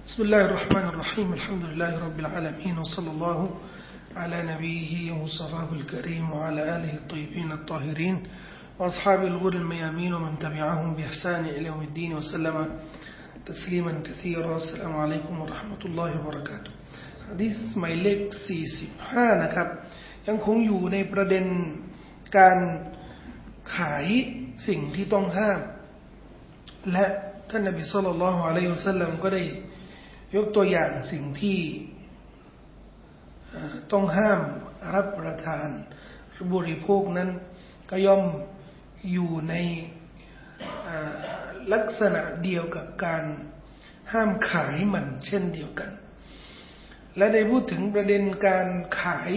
بسم الله الرحمن الرحيم الحمد لله رب العالمين وصلى الله على نبيه ومصطفاه الكريم وعلى آله الطيبين الطاهرين وأصحاب الغر الميامين ومن تبعهم بإحسان إلى يوم الدين وسلم تسليما كثيرا السلام عليكم ورحمة الله وبركاته حديثหมายเลข45นะครับยังคงอยู่ในประเด็นการขายสิ่งที่ต้องห้ามและท่านนบีศ็อลลัลลอฮุอะลัยฮิวะซัลลัมก็ได้ยกตัวอย่างสิ่งที่ต้องห้ามรับประทานหรือบริโภคนั้นก็ย่อมอยู่ในลักษณะเดียวกับการห้ามขายมันเช่นเดียวกันและได้พูดถึงประเด็นการขาย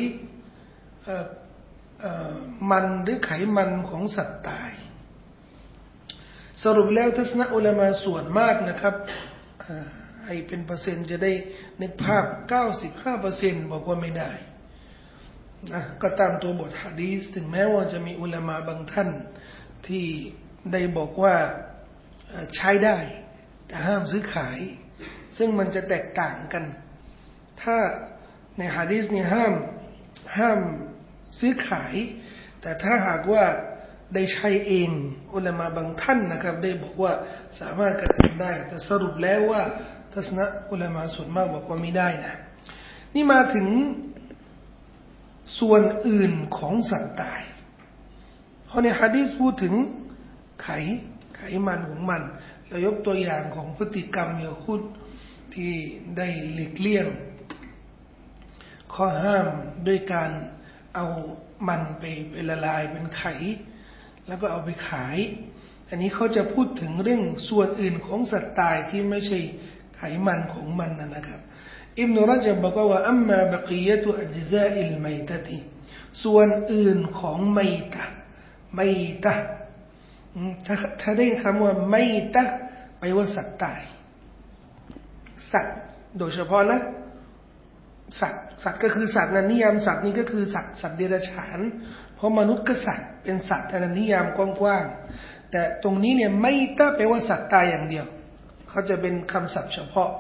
มันหรือไขมันของสัตว์ตายสรุปแล้วทัศนะอุลามะส่วนมากนะครับให้เป็นเปอร์เซ็นต์จะได้นึกภาพ 95% บอกว่าไม่ได้ก็ตามตัวบทหะดีษถึงแม้ว่าจะมีอุลามะบางท่านที่ได้บอกว่าใช้ได้แต่ห้ามซื้อขายซึ่งมันจะแตกต่างกันถ้าในหะดีษนี้ห้ามซื้อขายแต่ถ้าหากว่าได้ใช้เองอุลามะบางท่านนะครับได้บอกว่าสามารถกระทำได้แต่สรุปแล้วว่าทัศนะอุลามะส่วนมากบอกว่าไม่ได้นะนี่มาถึงส่วนอื่นของสัตว์ตายเพราะในหะดีษพูดถึงไขมันของมันแล้วยกตัวอย่างของพฤติกรรมยะฮูดที่ได้หลีกเลี่ยงข้อห้ามด้วยการเอามันไปละลายเป็นไขแล้วก็เอาไปขายอันนี้เขาจะพูดถึงเรื่องส่วนอื่นของสัตว์ตายที่ไม่ใช่ไขมันของมันนะครับอิบนุรญับบอกว่าอัมมาบะกียะตุอัจซาอิลไมตะติส่วนอื่นของไมตะถ้าได้คำว่าไมตะแปลว่าสัตว์ตายสัตว์โดยเฉพาะนะสัตว์ก็คือสัตว์นะนิยามสัตว์นี่ก็คือสัตว์เดรัจฉานเพราะมนุษย์ก็สัตว์เป็นสัตว์ในนิยามกว้างๆแต่ตรงนี้เนี่ยไม่ต้าแปลว่าสัตว์ตายอย่างเดียวเขาจะเป็นคำศัพท์เฉพาะ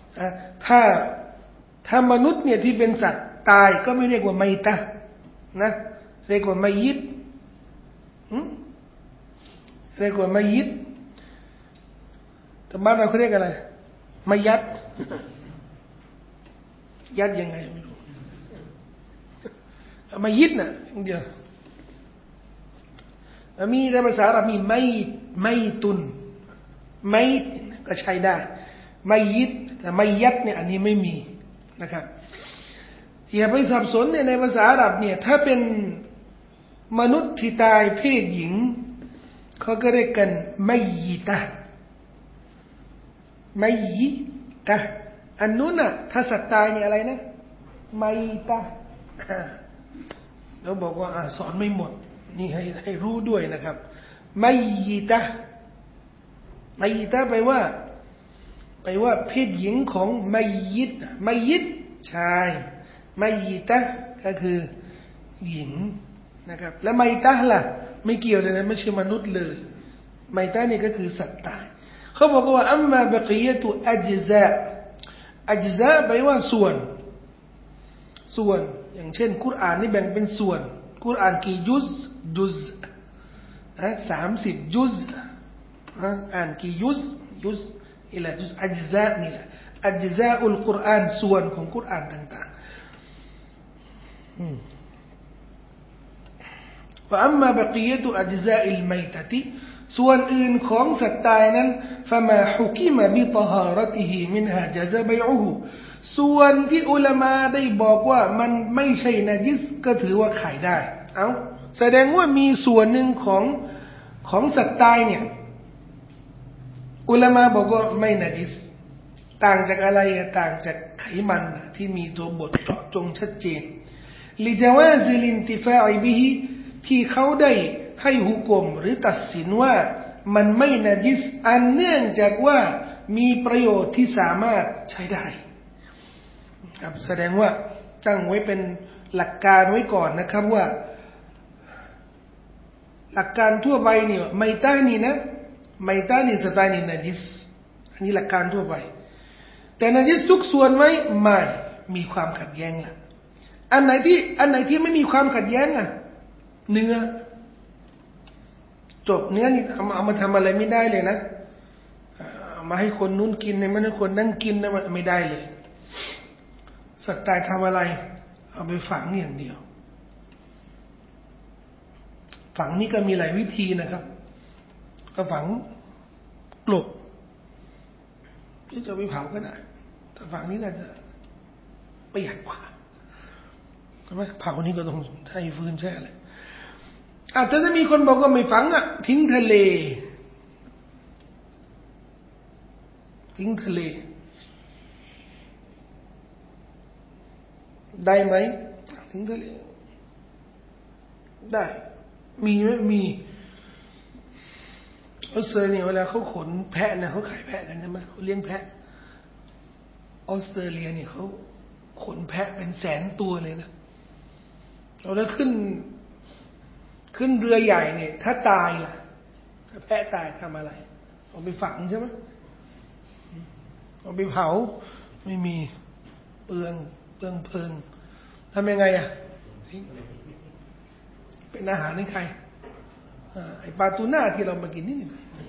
ถ้ามนุษย์เนี่ยที่เป็นสัตว์ตายก็ไม่เรียกว่าไม่ต้านะเรียกว่าไม่ยิดเรียกว่าไม่ยิดแต่บ้านเราเขาเรียกอะไรไม่ยัดยัดยังไงไม่รู้มายิดน่ะเดียวมีในภาษาอาหรับมีไม่ตุนไม่ก็ใช้ได้ไม่ยิดแต่ไม่ยัดเนี่ยอันนี้ไม่มีนะครับอย่าไปสับสนเนี่ยในภาษาอาหรับเนี่ยถ้าเป็นมนุษย์ที่ตายเพศหญิงเขาก็เรียกกันไม่ยิตะไม่ยิตะอันนู้นน่ะถ้าสัตว์ตายเนี่ยอะไรนะไม่ตะแล้วบอกว่าสอนไม่หมดนี่ให้รู้ด้วยนะครับไม่ยิตะแปลว่าเพศหญิงของไม่ยิตชายไม่ยิตะก็คือหญิงนะครับแล้วไม่ตะล่ะไม่เกี่ยวเลยนะไม่ใช่มนุษย์เลยไม่ตะนี่ก็คือสัตว์ตายเขาบอกว่าอัมมาบะกียะตุอัจซาแปลว่าส่วนอย่างเช่นกุรอานนี่แบ่งเป็นส่วนกุรอานกี่จุซ30จุซอ่านกี่จุซอิละจุซอัจซานี่แหละอัจซาอุลกุรอานส่วนของกุรอานต่างๆว่าอัมมาบะกียะตุอัจซาอิลไมตะติส่วนอื่นของสัตว์ตายนั้นฟะมาฮุกิมะบิฏฮารติฮิมินฮาญะซะบัยอุฮุส่วนที่อุลามะได้บอกว่ามันไม่ใช่นะญิสก็ถือว่าขายได้แสดงว่ามีส่วนหนึ่งของสัตว์ตายเนี่ยอุลามะบอกว่าไม่นะญิสต่างจากอะไรต่างจากไขมันที่มีตัวบทเจาะจงชัดเจนลิจาวาซิลินติฟาอิบิฮิที่เขาได้ให้หุกมหรือตัดสินว่ามันไม่นะญิสอันเนื่องจากว่ามีประโยชน์ที่สามารถใช้ได้ครับแสดงว่าตั้งไว้เป็นหลักการไว้ก่อนนะครับว่าหลักการทั่วไปเนี่ยไมตานี่นะไมตานี่สไตล์นี่นะญิสอันนี้หลักการทั่วไปแต่นาจิสทุกส่วนไหมไม่มีความขัดแย้งละอันไหนที่ไม่มีความขัดแย้งเนื้อจบเนื้อนี่เอามาทำอะไรไม่ได้เลยนะมาให้คนนู้นกินเนี่ยไม่ให้คนนั่งกินนะมันไม่ได้เลยสัตว์ตายทำอะไรเอาไปฝังอย่างเดียวฝังนี่ก็มีหลายวิธีนะครับก็ฝังกลบที่จะไปเผาก็ได้แต่ฝังนี้น่าจะประหยัดกว่าใช่ไหมเผานี่ก็ต้องใช้ฟืนใช้อะไรอาจจะมีคนบอกว่าไม่ฝังทิ้งทะเลได้ไหมทิ้งทะเลได้มีไหมมีออสเตรเลียเวลาเขาขนแพะนะเขาขายแพะกันใช่ไหมเขาเลี้ยงแพะออสเตรเลียเนี่ยเขาขนแพะเป็นแสนตัวเลยนะเราได้ขึ้นเรือใหญ่เนี่ยถ้าตายล่ะถ้าแพะตายทำอะไรเอาไปฝังใช่ไหมเอาไปเผาไม่มีเปลืองเพลิงทำยังไงทิ้งเป็นอาหารให้ใครไอปลาทูน่าที่เรามากินนี่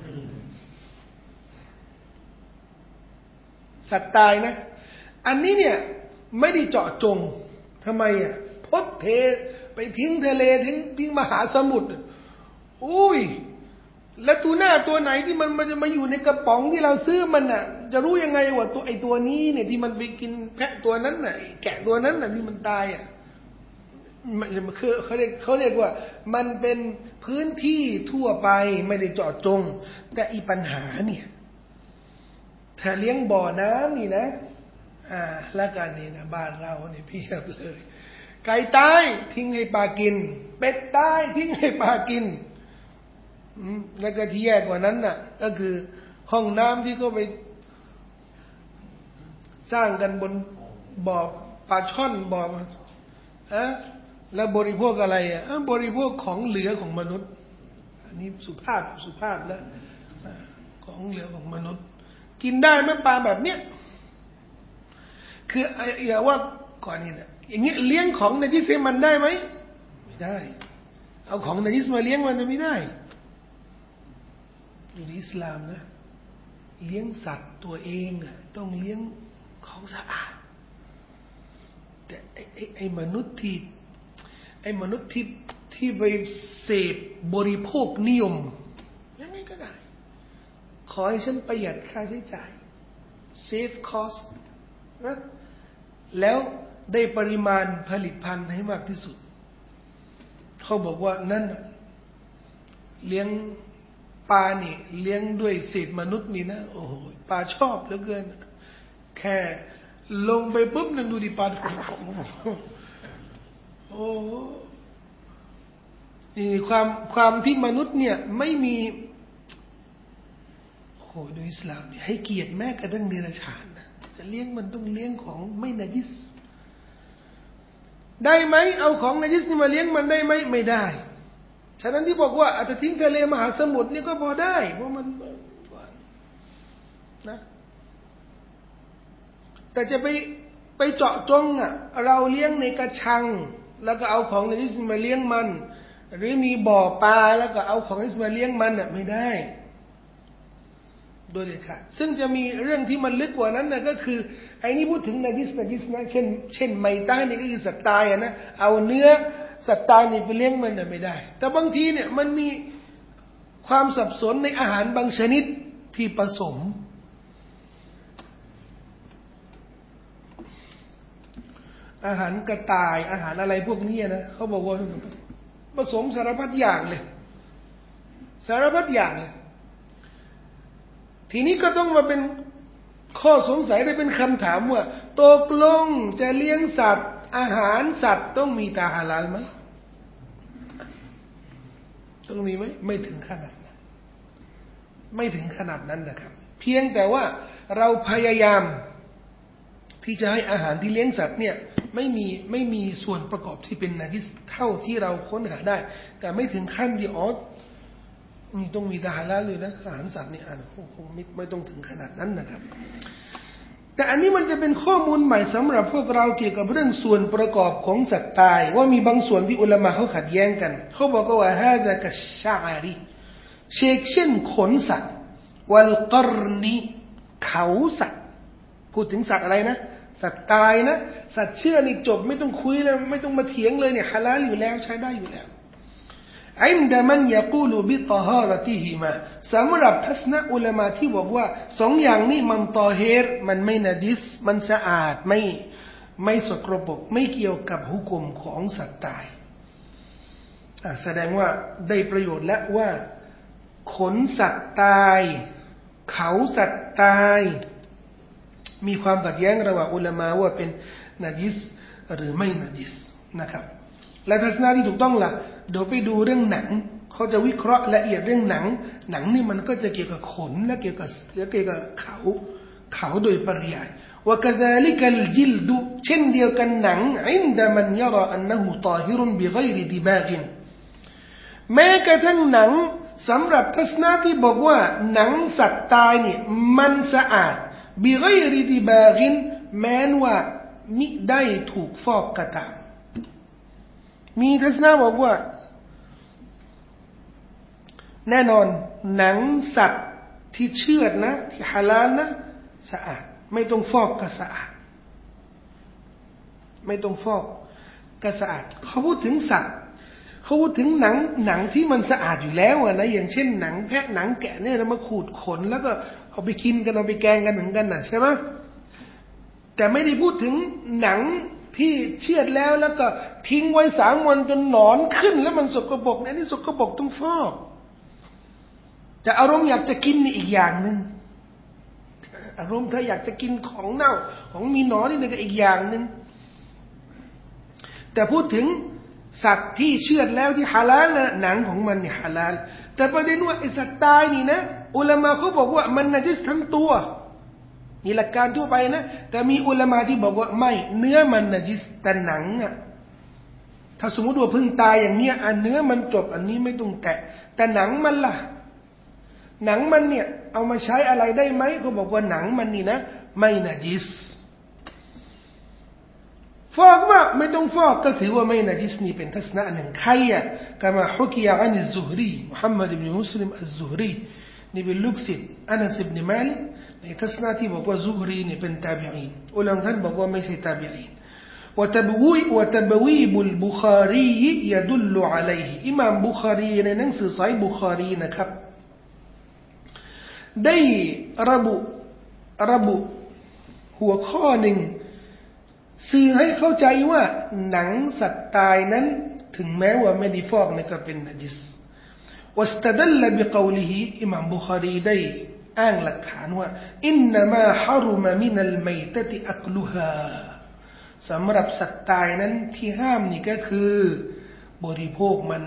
สัตว์ตายนะอันนี้เนี่ยไม่ได้เจาะจงทำไมพดเทไปทิ้งทะเลทิ้งมหาสมุทรอุ้ยแล้วทูน่าตัวไหนที่มันจะมาอยู่ในกระป๋องที่เราซื้อมันจะรู้ยังไงว่าตัวนี้เนี่ยที่มันไปกินแพะตัวนั้นแกะตัวนั้นที่มันตายมันคือเขาเรียกว่ามันเป็นพื้นที่ทั่วไปไม่ได้เจาะจงแต่อีปัญหาเนี่ยถ้าเลี้ยงบ่อน้ำนี่นะแล้วกันนี่นะบ้านเราเนี่ยเพียบเลยไก่ตายทิ้งให้ปลากินเป็ดตายทิ้งให้ปลากินแล้วก็ที่แย่กว่านั้นก็คือห้องน้ำที่เขาไปสร้างกันบนบ่อปลาช่อนบ่อแล้วบริโภคอะไรบริโภคของเหลือของมนุษย์อันนี้สุภาพแล้วของเหลือของมนุษย์กินได้ไหมปลาแบบเนี้ยคืออย่าว่าก่อนนี่นะอย่างเงี้ยเลี้ยงของนาจิสมันได้ไหมไม่ได้เอาของนาจิสมาเลี้ยงมันไม่ได้อยู่ในอิสลามนะเลี้ยงสัตว์ตัวเองต้องเลี้ยงของสะอาดแต่ไอ้มนุษย์ที่ไปเสพบริโภคนิยมยังไงก็ได้ขอให้ฉันประหยัดค่าใช้จ่าย save cost นะแล้วได้ปริมาณผลิตภัณฑ์ให้มากที่สุดเขาบอกว่านั่นเลี้ยงปลานี่เลี้ยงด้วยเศษมนุษย์นี่นะโอ้โหปลาชอบเหลือเกินแค่ลงไปปุ๊บนั่นดูดิปลาโอ้นี่ความที่มนุษย์เนี่ยไม่มีโอ้โดยอิสลามเนี่ยให้เกียรติแม้กระทั่งเดรัจฉานนะจะเลี้ยงมันต้องเลี้ยงของไม่นาจิสได้ไหมเอาของนาจิสนี่มาเลี้ยงมันได้ไหมไม่ได้ฉะนั้นที่บอกว่าอาจจะทิ้งทะเลมหาสมุทรนี่ก็พอได้เพราะมันนะแต่จะไปเจาะจงเราเลี้ยงในกระชังแล้วก็เอาของนาจิสมาเลี้ยงมันหรือมีบ่อปลาแล้วก็เอาของนาจิสมาเลี้ยงมันไม่ได้โดยเด็ดขาดซึ่งจะมีเรื่องที่มันลึกกว่านั้นก็คือไอ้นี่พูดถึงนาจิสนะเช่นไมตานี่ก็คือสัตว์ตายนะเอาเนื้อสัตว์ตายนี่ไปเลี้ยงมันไม่ได้แต่บางทีเนี่ยมันมีความสับสนในอาหารบางชนิดที่ผสมอาหารกระต่ายอาหารอะไรพวกนี้นะเขาบอกว่าผสมสารพัดอย่างเลยสารพัดอย่างเลยทีนี้ก็ต้องมาเป็นข้อสงสัยได้เป็นคำถามว่าตกลงจะเลี้ยงสัตว์อาหารสัตว์ต้องมีตาฮาลาลไหมต้องมีไหมไม่ถึงขนาดนั้นนะครับเพียงแต่ว่าเราพยายามที่จะให้อาหารที่เลี้ยงสัตว์เนี่ยไม่มีส่วนประกอบที่เป็นนาจิสเท่าที่เราค้นหาได้แต่ไม่ถึงขั้นที่ต้องมีตาฮาลาลเลยนะอาหารสัตว์นี่คงไม่ต้องถึงขนาดนั้นนะครับแต่อันนี้มันจะเป็นข้อมูลใหม่สำหรับพวกเราเกี่ยวกับเรื่องส่วนประกอบของสัตว์ตายว่ามีบางส่วนที่อุลามะเขาขัดแย้งกันเขาบอกว่าฮาดะกัชชารีเช่นขนสัตว์วัลกรณีเขาสัตว์พูดถึงสัตว์อะไรนะสัตว์ตายนะสัตว์เชื่อนี่จบไม่ต้องคุยแล้วไม่ต้องมาเถียงเลยเนี่ยฮาลาลอยู่แล้วใช้ได้อยู่แล้วอินดะมันยะกูลูบิตฮาระติฮิมาสำหรับทัศนะอุลามะที่บอกว่าสองอย่างนี้มันตอฮีรมันไม่นะจิสมันสะอาดไม่สกปรกไม่เกี่ยวกับหุกมของสัตว์ตายแสดงว่าได้ประโยชน์และว่าขนสัตว์ตายเขาสัตว์ตายมีความขัดแย้งระหว่างอุลามะว่าเป็นนะจิสหรือไม่นะจิสนะครับและทัศนะที่ถูกต้องล่ะเดี๋ยวไปดูเรื่องหนังเขาจะวิเคราะห์ละเอียดเรื่องหนังนี่มันก็จะเกี่ยวกับขนและเกี่ยวกับเขาโดยปริยายว่า كذلك الجلد เช่นเดียวกันหนัง عند من يرى أنه طاهر بغير دباغ แม้กระทั่งหนังสำหรับทัศนะที่บอกว่าหนังสัตว์ตายเนี่ยมันสะอาด بغير دباغ แม้ว่ามิได้ถูกฟอกกระตามมีทัศนะบอกว่าแน่นอนหนังสัตว์ที่เชือดนะที่ฮาลาลนะสะอาดไม่ต้องฟอกก็สะอาดไม่ต้องฟอกก็สะอาดเขาพูดถึงสัตว์เขาพูดถึงหนังที่มันสะอาดอยู่แล้วนะอย่างเช่นหนังแพะหนังแกะเนี่ยเรามาขูดขนแล้วก็เอาไปกินกันเอาไปแกงกันเหมือนกันนะใช่ไหมแต่ไม่ได้พูดถึงหนังที่เชือดแล้วก็ทิ้งไว้3 วันจนหนอนขึ้นแล้วมันสกปรกเนี่ยนี่สกปรกต้องฟอกแต่อารมณ์อยากจะกินนี่อีกอย่างนึงอารมณ์ถ้าอยากจะกินของเน่าของมีหนอนนี่ก็อีกอย่างนึงแต่พูดถึงสัตว์ที่เชือดแล้วที่ฮาลาลนะหนังของมันนี่ฮาลาลแต่ประเด็นว่าไอ้สัตว์ตายนี่นะอุลามะเขาบอกว่ามันนะจิสทั้งตัวนี่หลักการทั่วไปนะแต่มีอุลามะที่บอกว่าไม่เนื้อมันนะจิสแต่หนังอ่ะถ้าสมมติว่าเพิ่งตายอย่างเนี้ยเนื้อมันจบอันนี้ไม่ต้องแตะแต่หนังมันล่ะหนังมันเนี่ยเอามาใช้อะไรได้ไหมเขาบอกว่าหนังมันนี่นะไม่นะจิสฟอกว่าไม่ต้องฟอกก็ถือว่าไม่นะจิสนี่เป็นทัศนะหนึ่งใครอ่ะกามาฮุกียะอันซุฮรีมุฮัมมัดอิบนุมุสลิมอัซซุฮรีนี่เป็นลูกศิษย์อานัสอิบนุมาลิกในทัศนะที่บอกว่าซุฮรีนี่เป็นตาบิอีนอุลามะท่านบอกว่าไม่ใช่ตาบิอีนوتبويب البخاري يدل عليه อิหม่ามบุคารีในหนังสือซอฮีห์บุคารีนะครับได้ระบุหัวข้อหนึ่งสื่อให้เข้าใจว่าหนังสัตว์ตายนั้นถึงแม้ว่าไม่ได้ฟอกก็เป็นนะจิสواستدل بقوله อิหม่ามบุคารีได้อ้างหลักฐานว่าอินนามาฮารุมะมินัลมัยตะติอักลุฮาสำหรับสัตว์ตายนั้นที่ห้ามนี่ก็คือบริโภคมัน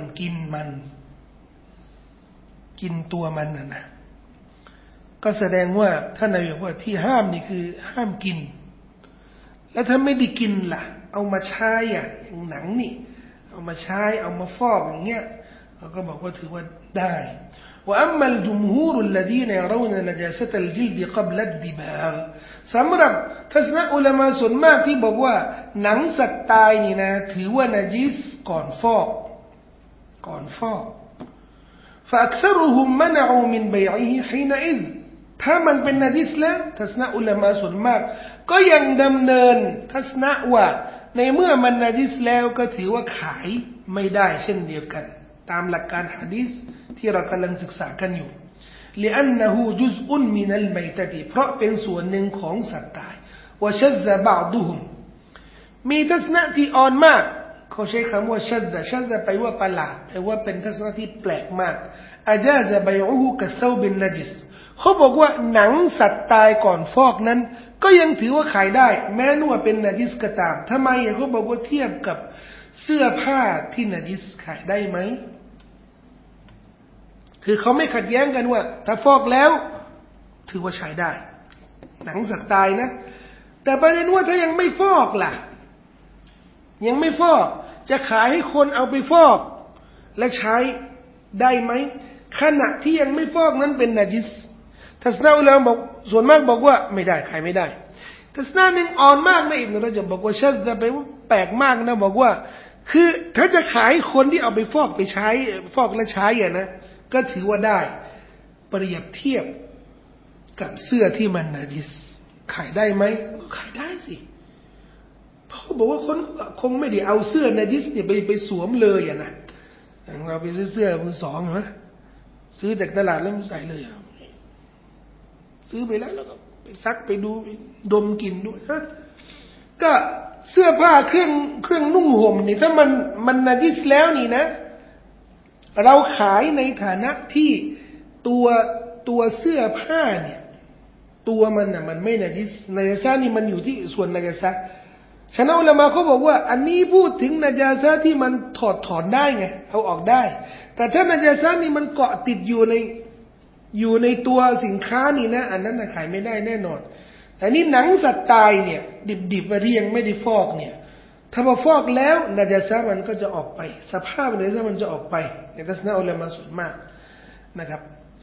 กินตัวมันนะก็แสดงว่าท่านนบีบอกว่าที่ห้ามนี่คือห้ามกินแล้วถ้าไม่ได้กินล่ะเอามาใช้อย่างหนังนี่เอามาใช้เอามาฟอกอย่างเงี้ยเขาก็บอกว่าถือว่าได้وأما الجمهور الذين يرون نجاسة الجلد قبل الدباغ สำหรับทัศนะอุลามะส่วนมากที่บอกว่าหนังสัตว์ตายนี่นะถือว่านะจิสก่อนฟอกفأكثرهم منعوا من بيعه حينئذ ถ้ามันเป็นนะจิสแล้วทัศนะอุลามะส่วนมากก็ยังดำเนินทัศนะว่าในเมื่อมันนะจิสแล้วก็ถือว่าขายไม่ได้เช่นเดียวกันตามหลักการหะดีษที่เรากำลังศึกษากันอยู่ لأنه جزء من الميتة เพราะเป็นส่วนหนึ่งของสัตว์ตาย وشذ بعضهم มีทัศนะที่อ่อนมากเขาใช้คำว่าชัดแปลว่าประหลาดแปลว่าเป็นทัศนะที่แปลกมากอาจาซะบัยอุฮุกะซอบินนะจิสเขาบอกว่าหนังสัตว์ตายก่อนฟอกนั้นก็ยังถือว่าขายได้แม้ว่าเป็นนะจิสก็ตามทำไมเขาบอกว่าเทียบกับเสื้อผ้าที่นะจิสขายได้ไหมคือเขาไม่ขัดแย้งกันว่าถ้าฟอกแล้วถือว่าใช้ได้หนังสัตว์ตายนะแต่ประเด็นว่าถ้ายังไม่ฟอกล่ะยังไม่ฟอกจะขายให้คนเอาไปฟอกและใช้ได้ไหมขณะที่ยังไม่ฟอกนั้นเป็นนะจิสทัศนะอุลามะบอกส่วนมากบอกว่าไม่ได้ขายไม่ได้ทัศนะหนึ่งอ่อนมากนะอิบนุรอญับบอกว่าชัดจะไปว่าแปลกมากนะบอกว่าคือถ้าจะขายคนที่เอาไปฟอกไปใช้ฟอกและใช้อ่ะนะก็ถือว่าได้เปรียบเทียบกับเสื้อที่มันนะจิสขายได้ไหมก็ขายได้สิเพราะบอกว่าคนคงไม่ได้เอาเสื้อนะจิสเนี่ยไปสวมเลยอ่ะนะอย่างเราไปซื้อเสื้อมือสองเหรอซื้อจากตลาดแล้วมันใส่เลยซื้อไปแล้วก็ไปซักไปดูดมกลิ่นด้วยฮะก็เสื้อผ้าเครื่องนุ่งห่มนี่ถ้ามันนะจิสแล้วนี่นะเราขายในฐานะที่ตัวเสื้อผ้าเนี่ยตัวมันน่ะมันไม่นะจิสนาจาซะนี่มันอยู่ที่ส่วนนาจาซะฉะนั้นอุลามะเขาบอกว่าอันนี้พูดถึงนาจาซะที่มันถอนได้ไงเอาออกได้แต่ถ้านาจาซะนี่มันเกาะติดอยู่ในตัวสินค้านี่นะอันนั้นน่ะขายไม่ได้แน่นอนแต่นี่หนังสัตว์ตายเนี่ยดิบๆเรียงไม่ได้ฟอกเนี่ยถ้ามาฟอกแล้วนาจาซะมันก็จะออกไปสภาพนาจาซะมันจะออกไปในทัศนะอุลามะส่วนมากนะครับ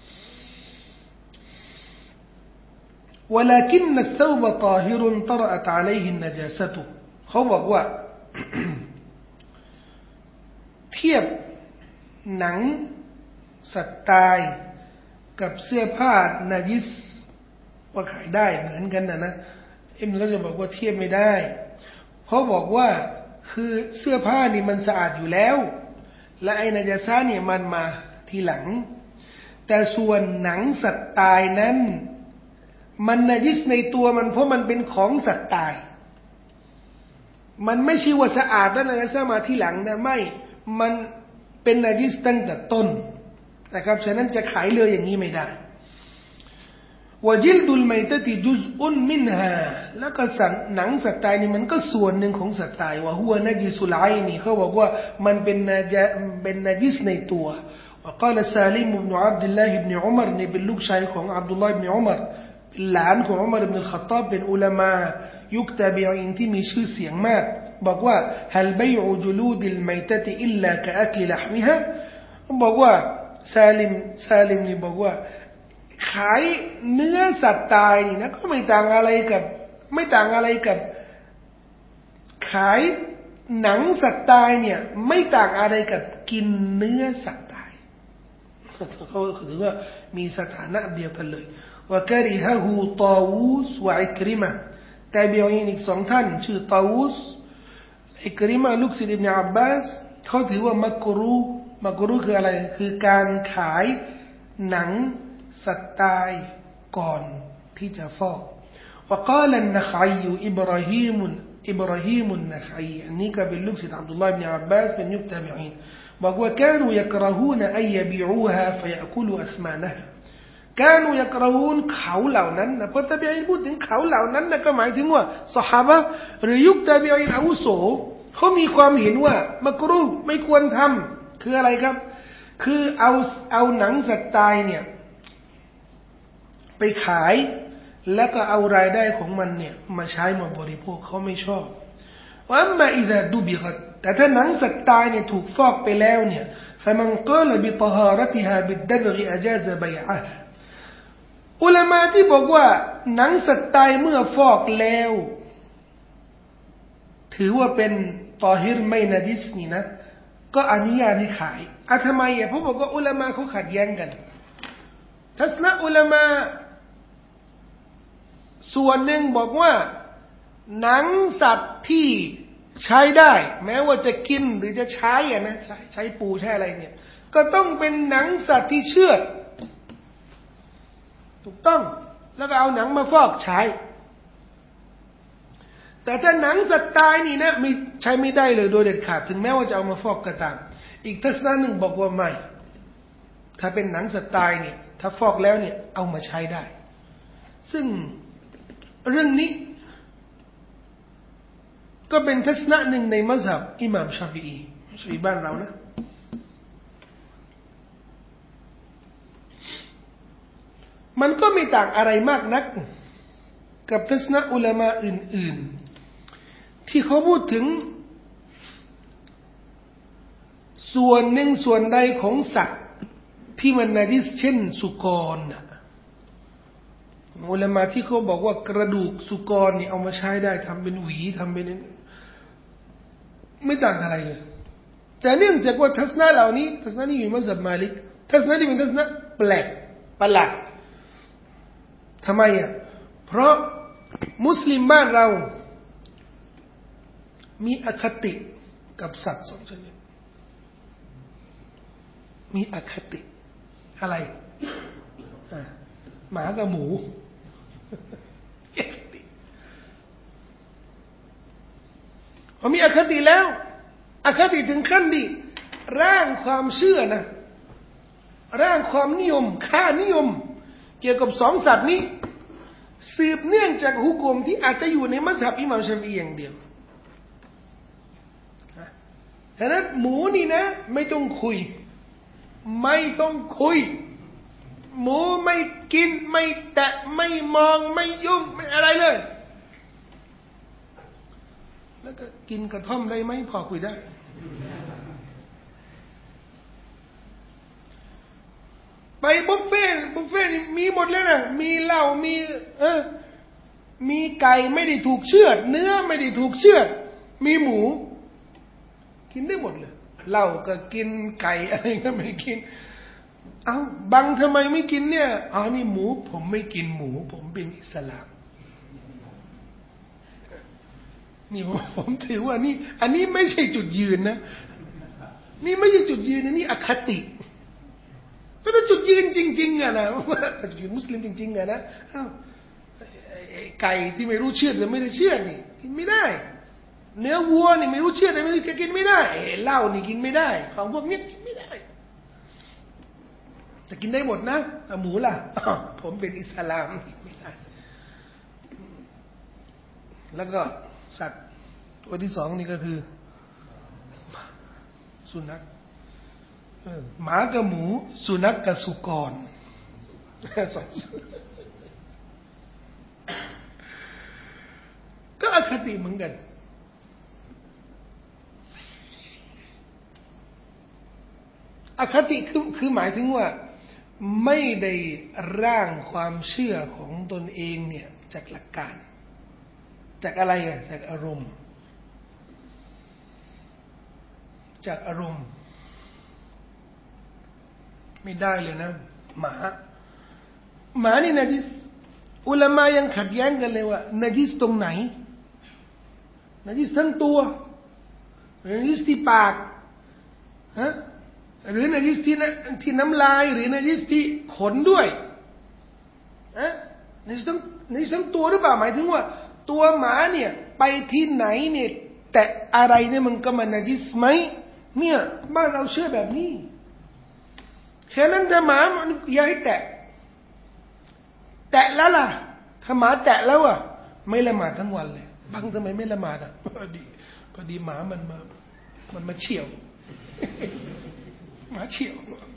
ولكن الثوب طاهر طرأت عليه النجاسة เขาบอกว่า เทียบหนังสัตว์ตายกับเสื้อผ้านาจิสว่าขายได้เหมือนกันนะอิบนุรอญับบอกว่าเทียบไม่ได้เพราะบอกว่าคือเสื้อผ้านี่มันสะอาดอยู่แล้วและไอ้นาจาซะเนี่ยมันมาทีหลังแต่ส่วนหนังสัตว์ตายนั้นมันนาจิสในตัวมันเพราะมันเป็นของสัตว์ตายมันไม่ใช่ว่าสะอาดแล้วนาจาซะมาทีหลังนะไม่มันเป็นนาจิสตั้งแต่ต้นนะครับฉะนั้นจะขายเลยอย่างนี้ไม่ได้วะจิลดุลไมตะติจุซอุนมินฮาแล้วก็หนังสัตว์ตายนี่มันก็ส่วนหนึ่งของสัตว์ตายวะฮุวะนะจิสุลไอนีเขาบอกว่ามันเป็นนาจิสในตัวوقال سالم بن عبد الله بن عمر นี่เป็นลูกชายของอับดุลลอฮ์อิบนุอุมัรเป็นหลานของอุมัรอิบนุลค็อฏฏอบเป็นอุลามะยุคตาบิอีนที่มีชื่อเสียงมากบอกว่าฮัลบัยอุจุลูดิลไมตะติอิลลากะอักลิละห์มิฮาบอกว่าซาลิมนี่บอกว่าขายเนื้อสัตว์ตายนี่นะก็ไม่ต่างอะไรกับขายหนังสัตว์ตายเนี่ยไม่ต่างอะไรกับกินเนื้อสัตว์ตายเขาถือว่ามีสถานะเดียวกันเลยว่าการิฮะฮูตาวูสวะอิกริมะแต่บีอีนอีกสองท่านชื่อตาวูสอิกริมะลูกศิษย์อิบนุอับบาสเขาถือว่ามักรูคืออะไรคือการขายหนังสัตว์ตายก่อนที่จะฟอก وقال النخعي إبراهيم النخعي อันนี้ก็เป็นลูกศิษย์อับดุลลอฮ์อิบนุอับบาสเป็นยุคตาบิอีนบอกว่า كانوا يكرهون أن يبيعوها فيأكلوا أثمانها كانوا يكرهون เขาเหล่านั้นนะพอตาบิอีนพูดถึงเขาเหล่านั้นนะก็หมายถึงว่าซอฮาบะห์หรือยุคตาบิอีนอาวุโสเขามีความเห็นว่ามักรูฮ์ไม่ควรทำคืออะไรครับคือเอาหนังสัตว์ตายเนี่ยไปขายแล้วก็เอารายได้ของมันเนี่ยมาใช้มาบริโภคเขาไม่ชอบว่าอัมมาอิซาดุบิกัตแต่ถ้าหนังสัตว์ตายเนี่ยถูกฟอกไปแล้วเนี่ยفمن قال بطهارتها بالدبغ أجاز بيعها อุลามะที่บอกว่าหนังสัตว์ตายเมื่อฟอกแล้วถือว่าเป็นตอฮิรไม่นะจิสนี่นะก็อนุญาตให้ขายทำไมเพราะบอกว่าอุลามะเขาขัดแย้งกันทัศนะอุลามะส่วนหนึ่งบอกว่าหนังสัตว์ที่ใช้ได้แม้ว่าจะกินหรือจะใช้นะใช้ปูใช้อะไรเนี่ยก็ต้องเป็นหนังสัตว์ที่เชือดถูกต้องแล้วก็เอาหนังมาฟอกใช้แต่ถ้าหนังสัตว์ตายนี่นะมีใช้ไม่ได้เลยโดยเด็ดขาดถึงแม้ว่าจะเอามาฟอกก็ตามอีกทัศนะหนึ่งบอกว่าไม่ถ้าเป็นหนังสัตว์ตายเนี่ยถ้าฟอกแล้วเนี่ยเอามาใช้ได้ซึ่งเรื่องนี้ก็เป็นทัศนะหนึ่งในมัซฮับอิหม่ามชาฟิอีไม่ใช่บ้านเรานะมันก็ไม่ต่างอะไรมากนักกับทัศนะอุลามะอื่นๆที่เขาพูดถึงส่วนหนึ่งส่วนใดของสัตว์ที่มันนาจิสเช่นสุกรอุลามะที่เขาบอกว่ากระดูกสุกรนี่เอามาใช้ได้ทำเป็นหวีทำเป็นไม่ต่างอะไรเลยแต่เนื่องจากว่าทัศนะเหล่านี้ทัศนะนี้อยู่มัซฮับมาลิกทัศนะที่เป็นทัศนะแปลกประหลาดทำไมอ่ะเพราะมุสลิมบ้านเรามีอคติกับสัตว์สองชนิดมีอคติอะไรหมากับหมูอคติพอมีอคติแล้วอคติถึงขั้นดิร่างความเชื่อนะร่างความนิยมค่านิยมเกี่ยวกับสองสัตว์นี้สืบเนื่องจากฮุกมที่อาจจะอยู่ในมัซฮับอิหม่ามชาฟิอีอย่างเดียวฉะนั้นหมูนี่นะไม่ต้องคุยไม่ต้องคุยหมูไม่กินไม่แตะไม่มองไม่ยุ่งไม่อะไรเลยแล้วก็กินกระท่อมได้ไหมพอคุยได้ไปบุฟเฟ่ต์มีหมดเลยนะมีเหล้ามีไก่ไม่ได้ถูกเชือดเนื้อไม่ได้ถูกเชือดมีหมูกินได้หมดเลยเหล้าก็กินไก่อะไรก็ไม่กินเอ้าบังทำไมไม่กินเนี่ยนี่หมูผมไม่กินหมูผมเป็นอิสลามนี่ผมถือว่านี่อันนี้ไม่ใช่จุดยืนนะนี่ไม่ใช่จุดยืนนะนี่อคติก็ถ้าจุดยืนจริงๆอะนะจุดยืนมุสลิมจริงๆอะนะไก่ที่ไม่รู้เชื่อดหรือไม่ได้เชื่อดนี่กินไม่ได้เนื้อวัวนี่ไม่รู้เชื่อดหรือไม่ได้กินไม่ได้เหล้านี่กินไม่ได้ของพวกนี้กินไม่ได้แต่กินได้หมดนะหมูล่ะผมเป็นอิสลามไม่ได้แล้วก็สัตว์ตัวที่สองนี่ก็คือสุนัขหมากับหมูสุนัขกับสุกรสองก็อคติเหมือนกันอคติคือหมายถึงว่าไม่ได้ร่างความเชื่อของตนเองเนี่ยจากหลักการจากอะไรจากอารมณ์จากอารมณ์ไม่ได้เลยนะหมานี่นะจิสอุลามะยังขัดแย้งกันเลยว่านะจิสตรงไหนนะจิสทั้งตัวหรือนะจิสที่ปากหรือนะจิสที่น้ำลายหรือนะจิสที่ขนด้วยนะจิสทั้งตัวหรือเปล่าหมายถึงว่าตัวหมาเนี่ยไปที่ไหนเนี่ยแต่อะไรเนี่ยมันก็มันนะจิสไหมเนี่ยบ้านเราเชื่อแบบนี้แค่นั้นถ้าหมาอย่าให้แตะแล้วล่ะถ้าหมาแตะแล้วไม่ละหมาดทั้งวันเลยบางทำไมไม่ละหมาดพอดีหมามันมาเฉี่ยวหมาเฉี่ยว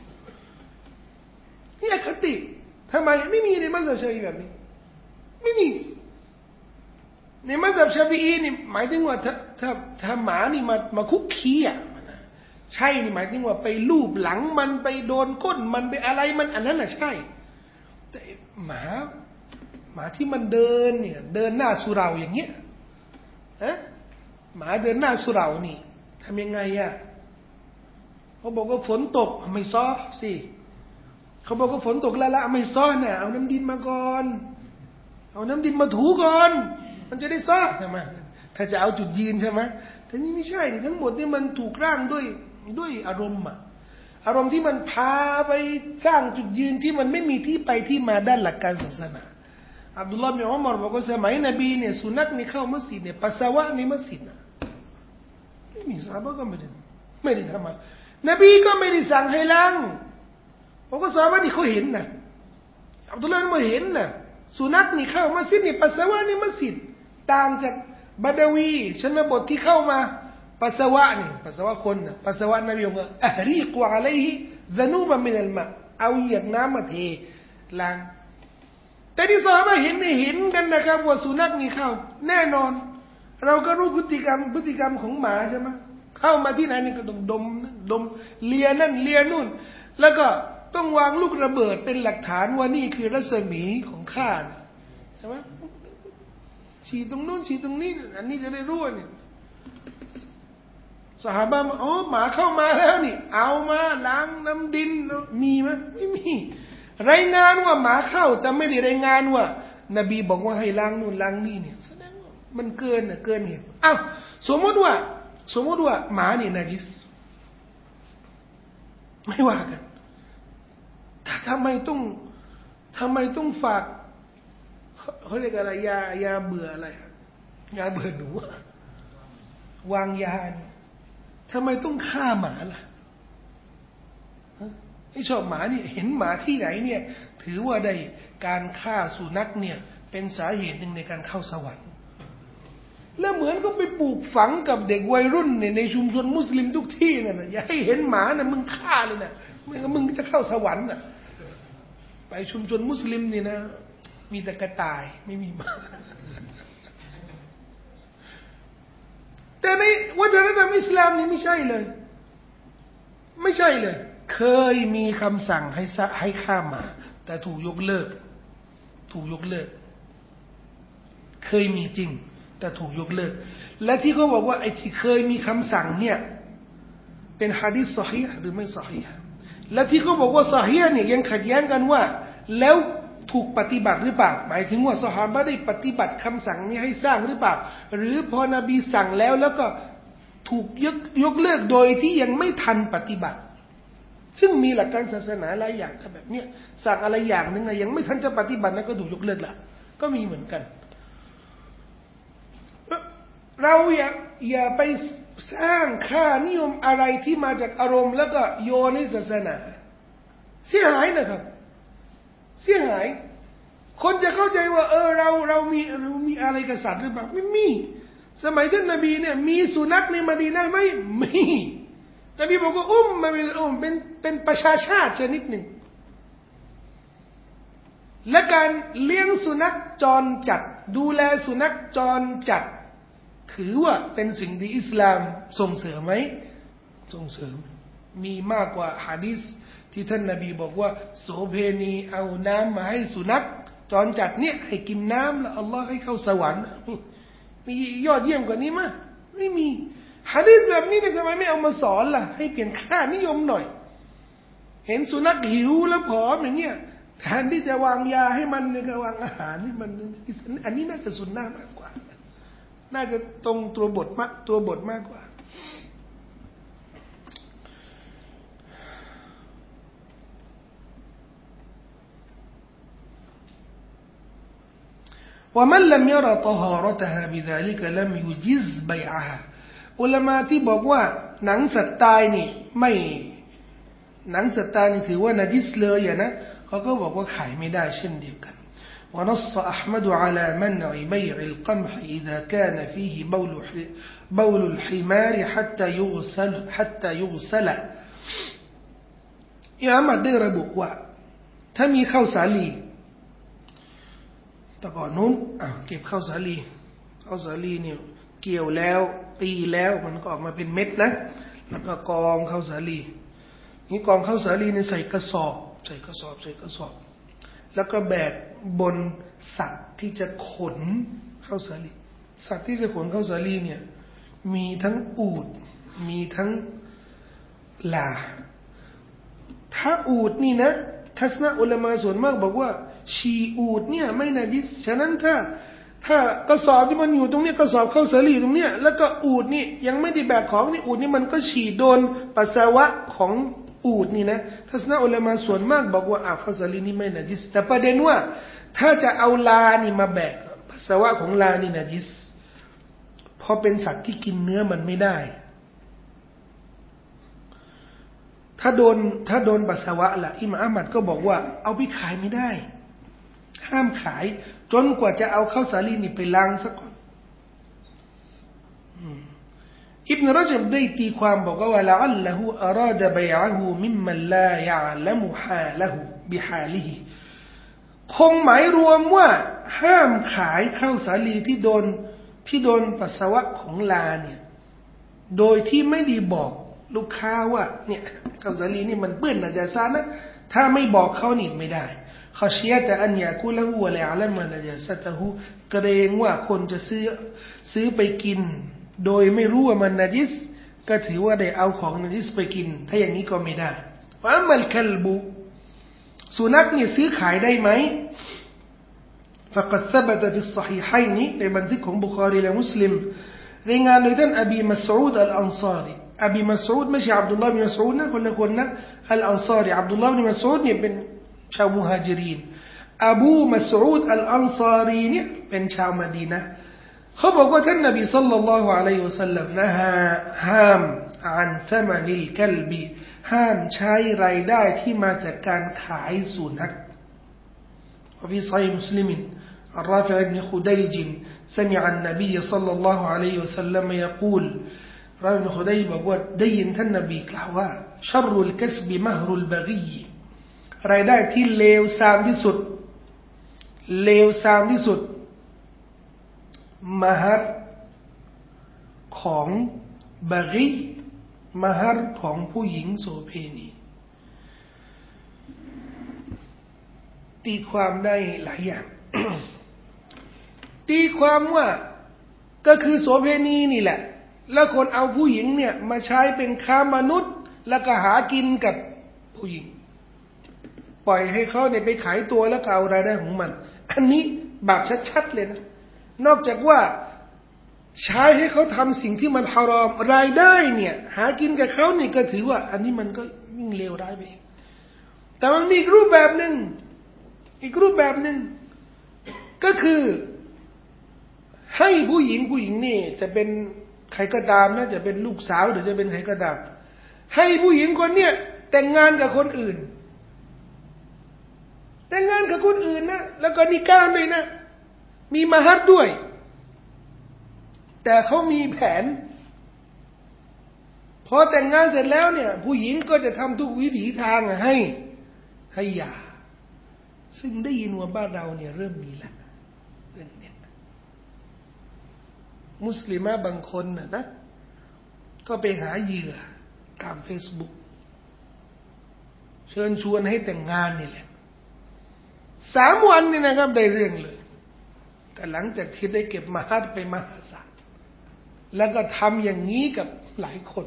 นี่อคติทำไมไม่มีในมัซฮับชาฟิอีแบบนี้ไม่มีในมัซฮับชาฟิอีนี่หมายถึงว่าถ้าหมานี่มาคุกคีใช่นี่หมายถึงว่าไปลูบหลังมันไปโดนก้นมันไปอะไรมันอันนั้นใช่แต่หมาที่มันเดินเนี่ยเดินหน้าสุเราอย่างเงี้ยหมาเดินหน้าสุเรานี่ทำยังไงเขาบอกว่าฝนตกไม่ซ้อสิเขาบอกว่าฝนตกแล้วละไม่ซ้อเนี่ยเอาน้ำดินมาก่อนเอาน้ำดินมาถูก่อนมันจะได้ซ้อใช่ไหมถ้าจะเอาจุดยืนใช่ไหมแต่นี่ไม่ใช่ทั้งหมดนี่มันถูกร่างด้วยอารมณ์อารมณ์ที่มันพาไปสร้างจุดยืนที่มันไม่มีที่ไปที่มาด้านหลักการศาสนาอับดุลลาห์บินอุมัรบอกว่าสมัยนบีเนี่ยสุนัขนี่เข้ามัสยิดเนี่ยปัสสาวะในมัสยิดไม่มีซอฮาบะห์ก็ไม่ได้ทำอะไรนบีก็ไม่ได้สั่งให้ล้างเพราะว่าซอฮาบะห์นี่เขาเห็นนะอับดุลลาห์มาเห็นนะสุนัขนี่เข้ามัสยิดนี่ปัสสาวะในมัสยิดต่างจากบาดาวีชนบทที่เข้ามาปัสสาวะนี่ปัสสาวะคนนะปัสสาวะนบีบอกว่าอะฮรีกวะอะลัยฮิซะนูบะมินัลมะเอาเหยียดน้ำมาเทล้างแต่ที่ซอฮาบะห์เห็นกันนะครับว่าสุนัขนี่เข้าแน่นอนเราก็รู้พฤติกรรมของหมาใช่ไหมเข้ามาที่ไหนนี่ก็ต้องดมเลียนั่นเลียนู่นแล้วก็ต้องวางลูกระเบิดเป็นหลักฐานว่านี่คือรัศมีของข้าช่ไหมฉี่ตรงนู้นฉี่ตรงนี้อันนี้จะได้รู้เนี่ยสหายมาอ๋อหมาเข้ามาแล้วนี่เอามาล้างน้ำดินมีไหมไม่มีรายงานว่าหมาเข้าจะไม่ได้รายงานว่านบีบอกว่าให้ล้างนู่นล้างนี่เนี่ยแสดงว่ามันเกินเหตุอ้าวสมมติว่าหมาเนี่ยนาจิสไม่ว่ากันแต่ทำไมต้องฝากเขาเรียกอะไรยาเบื่ออะไรยาเบื่อหนูวางยาทำไมต้องฆ่าหมาล่ะไม่ชอบหมานี่เห็นหมาที่ไหนเนี่ยถือว่าได้การฆ่าสุนัขเนี่ยเป็นสาเหตุหนึ่งในการเข้าสวรรค์แล้วเหมือนก็ไปปลูกฝังกับเด็กวัยรุ่นเนี่ยในชุมชนมุสลิมทุกที่นั่นนะอย่าให้เห็นหมานะมึงฆ่าเลยนะมึงจะเข้าสวรรค์น่ะไปชุมชนมุสลิมนี่นะมีแต่กระต่ายไม่มีหมาแต่ในวัฒนธรรมอิสลามนี่ไม่ใช่เลยเคยมีคำสั่งให้ฆ่าหมาแต่ถูกยกเลิกเคยมีจริงแต่ถูกยกเลิกและที่เขาบอกว่าไอ้ที่เคยมีคำสั่งเนี่ยเป็นหะดีษซอฮีหรือไม่ซอฮีและที่เขาบอกว่าซอฮีเนี่ยยังขัดแย้งกันว่าแล้วถูกปฏิบัติหรือเปล่าหมายถึงว่าซอฮาบะห์ได้ปฏิบัติคำสั่งนี้ให้สร้างหรือเปล่าหรือพอนบีสั่งแล้วก็ถูกยกเลิกโดยที่ยังไม่ทันปฏิบัติซึ่งมีหลักการศาสนาหลายอย่างแบบเนี้ยสั่งอะไรอย่างนึงยังไม่ทันจะปฏิบัตินะก็ถูกยกเลิกละก็มีเหมือนกันเราอย่าไปสร้างค่านิยมอะไรที่มาจากอารมณ์แล้วก็โยนให้ศาสนาเสียหายนะครับเสียหายคนจะเข้าใจว่าเรามีอะไรกับสัตว์หรือเปล่าไม่มีสมัยท่านนบีเนี่ยมีสุนัขในมะดีนะห์ไหมมีนบีบอกว่ามันเป็นประชาชาติชนิดหนึ่งและการเลี้ยงสุนัขจรจัดดูแลสุนัขจรจัดถือว่าเป็นสิ่งที่อิสลามส่งเสริมไหมส่งเสริมมีมากกว่าหะดีษที่ท่านนบีบอกว่าโสเพณีเอาน้ำมาให้สุนัขจรจัดเนี่ยให้กินน้ำแล้วอัลลอฮ์ให้เข้าสวรรค์มียอดเยี่ยมกว่านี้มั้ยไม่มีหะดีษแบบนี้เนี่ยทำไมไม่เอามาสอนล่ะให้เปลี่ยนค่านิยมหน่อยเห็นสุนัขหิวแล้วผอมอย่างเงี้ยแทนที่จะวางยาให้มันเนี่ยก็วางอาหารให้มันอันนี้น่าจะสุนนะห์มากกว่าน่าจะตรงตัวบทมากกว่าومن لم يرى طهارتها بذلك لم يجز بيعها อุลามะที่บอกว่าหนังสัตว์ตายนี่ไม่หนังสัตว์ตายนี่ถือว่านะญิสเลยนะเขาก็บอกว่าขายไม่ได้เช่นเดียวกันونص أحمد على منع بيع القمح إذا كان فيه بول الحمار حتى يغسل อิหม่ามอัมมัดได้ระบุว่าถ้ามีข้าวสาลีแต่ก่อนนู้นเก็บข้าวสาลีเนี่ยเกี่ยวแล้วตีแล้วมันก็ออกมาเป็นเม็ดนะแล้วก็กองข้าวสาลีนี่กองข้าวสาลีเนี่ยใส่กระสอบแล้วก็แบกบนสัตว์ที่จะขนข้าวสาลีสัตว์ที่จะขนข้าวสาลีเนี่ยมีทั้งอูฐมีทั้งลาถ้าอูฐนี่นะทัศนะอุลามะส่วนมากบอกว่าชีอูฐเนี่ยไม่นะญิสฉะนั้นถ้ากระสอบที่มันอยู่ตรงนี้กระสอบข้าวสาลีตรงเนี้ยแล้วก็อูฐนี่ยังไม่ได้แบกของนี่อูฐนี่มันก็ฉี่โดนปัสสาวะของอูฐนี่นะทัศนะอุลามะส่วนมากบอกว่าข้าวสาลีนี่ไม่นะญิสแต่ประเด็นว่าถ้าจะเอาลานี่มาแบกปัสสาวะของลานี่นะญิสเพราะเป็นสัตว์ที่กินเนื้อมันไม่ได้ถ้าโดนปัสสาวะล่ะอิหม่ามอัมมัดก็บอกว่าเอาไปขายไม่ได้ห้ามขายจนกว่าจะเอาข้าวสาลีนี่ไปล้างซะก่อนอิบนุรจบได้ตีความบอกว่าละอัลละฮูอาราดะบัยอะฮูมิมมันลายะละมุฮาละฮูบิฮาลิฮิคงหมายรวมว่าห้ามขายข้าวสาลีที่โดนปัสสาวะของลาเนี่ยโดยที่ไม่ได้บอกลูกค้าว่าเนี่ยข้าวสาลีนี่มันเปื้อนนะจาซานะถ้าไม่บอกเขานี่ไม่ได้ขชียะแต่อันยากุละหูวะละอัลมะนะญาสะตะฮูเกรงว่าคนจะซื้อไปกินโดยไม่รู้ว่ามันนะญิสก็ถือว่าได้เอาของนะญิสไปกินถ้าอย่างนี้ก็ไม่ได้ว่ามันคัลบุสุนัขนี่ซื้อขายได้ไหม فقد ثبت في الصحيحين ในบันทึกของบุคอรีและมุสลิมรายงานโดยท่านอบีมัสอูดอัลอันซารีอบีมัสอูดไม่ใช่อับดุลลาห์บินมัสอูดนะคนละคนนะอัลอันซารีอับดุลลาห์บินมัสอูดเนี่ยเป็นชาวมุฮาญิรินอบูมัสอูดอัลอันซารีเนี่ยเป็นชาวมะดีนะห์เขาบอกว่าท่านนบีศ็อลลัลลอฮุอะลัยฮิวะซัลลัมนะฮะห้ามอันซะมานิลกัลบีห้ามใช้รายได้ที่มาจากการขายสุนัขوفي صحيح مسلم عن رافع بن خديج سمع النبي صلى الله عليه وسلم يقول رافع بن خديج บอกว่าได้ยินท่านนบีกล่าวว่าชัรรุลกัสบิมะฮรุลบะกีรายได้ที่เลวทรามที่สุดมหรของบะกีมหรของผู้หญิงโสเภณีตีความได้หลายอย่าง ตีความว่าก็คือโสเภณีนี่แหละแล้วคนเอาผู้หญิงเนี่ยมาใช้เป็นค้ามนุษย์แล้วก็หากินกับผู้หญิงปล่อยให้เขาเนี่ยไปขายตัวแล้วก็เอารายได้ของมันอันนี้บาปชัดๆเลยนะนอกจากว่าใช้ให้เขาทำสิ่งที่มันฮารอมรายได้เนี่ยหากินกับเขานี่ก็ถือว่าอันนี้มันก็ยิ่งเลวร้ายไปอีกแต่มันมีอีกรูปแบบหนึ่งก็คือให้ผู้หญิงนี่จะเป็นใครก็ตามนะจะเป็นลูกสาวหรือจะเป็นใครก็ตามให้ผู้หญิงคนเนี้ยแต่งงานกับคนอื่นนะแล้วก็นิกาห์ด้วยนะมีมหัรด้วยแต่เขามีแผนพอแต่งงานเสร็จแล้วเนี่ยผู้หญิงก็จะทำทุกวิถีทางให้หย่าซึ่งได้ยินว่าบ้านเราเนี่ยเริ่มมีแล้วเรื่องนี้มุสลิมะบางคนนะก็ไปหาเหยื่อตาม Facebook เชิญชวนให้แต่งงานนี่แหละ3 วันนี่นะครับได้เรื่องเลยแต่หลังจากที่ได้เก็บมหัรไปมหาศาลแล้วก็ทำอย่างนี้กับหลายคน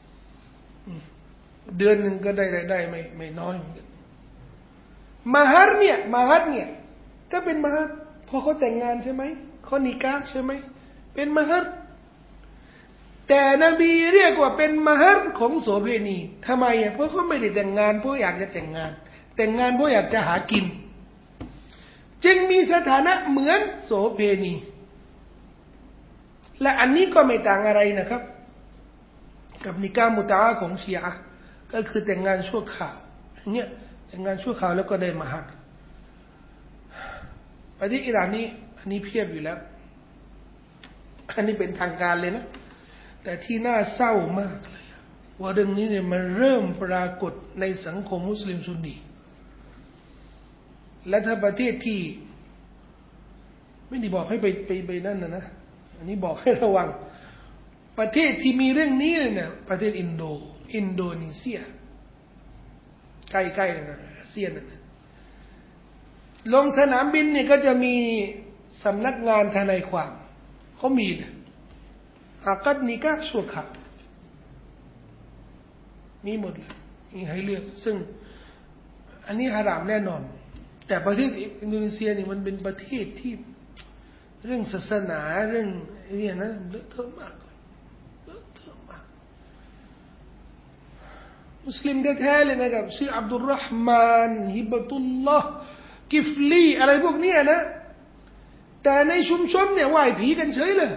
เดือนหนึ่งก็ได้ไม่น้อยเหมือนกันมหัรเนี่ยก็เป็นมหัรพอเขาแต่งงานใช่ไหมเขานิกาห์ใช่ไหมเป็นมหัรแต่นบีเรียกว่าเป็นมหัรของโสเภณีทำไมเพราะเขาไม่ได้แต่งงานเพราะอยากจะแต่งงานเพราะอยากจะหากินจึงมีสถานะเหมือนโสเภณีและอันนี้ก็ไม่ต่างอะไรนะครับกับนิกาห์มุตะอาของชีอะห์ก็คือแต่งงานชั่วคราวเนี่ยแต่งงานชั่วคราวแล้วก็ได้มหัรประเทศอิหร่านนี้อันนี้เพียบอยู่แล้วอันนี้เป็นทางการเลยนะแต่ที่น่าเศร้ามากเลยว่าเรื่องนี้เนี่ยมันเริ่มปรากฏในสังคมมุสลิมซุนนีและถ้าประเทศที่ไม่ได้บอกให้ไปนั่นนะอันนี้บอกให้ระวังประเทศที่มีเรื่องนี้เนี่ยประเทศอินโดนีเซียใกล้ๆนะอาเซียนนะลงสนามบินเนี่ยก็จะมีสำนักงานทนายความเขามีนะอากัดนิกาห์ชั่วคราวมีหมดเลยมีให้เลือกซึ่งอันนี้ฮารามแน่นอนแต่ประเทศอินโดนีเซียนี่มันเป็นประเทศที่เรื่องศาสนาเรื่องนี้นะเลอะเทอะมากมุสลิมแท้ๆเลยนะครับชื่ออับดุลเราะห์มานฮิบะตุลลอฮ์กิฟลีอะไรพวกนี้นะแต่ในชุมชนเนี่ยไหว้ผีกันเฉยเลย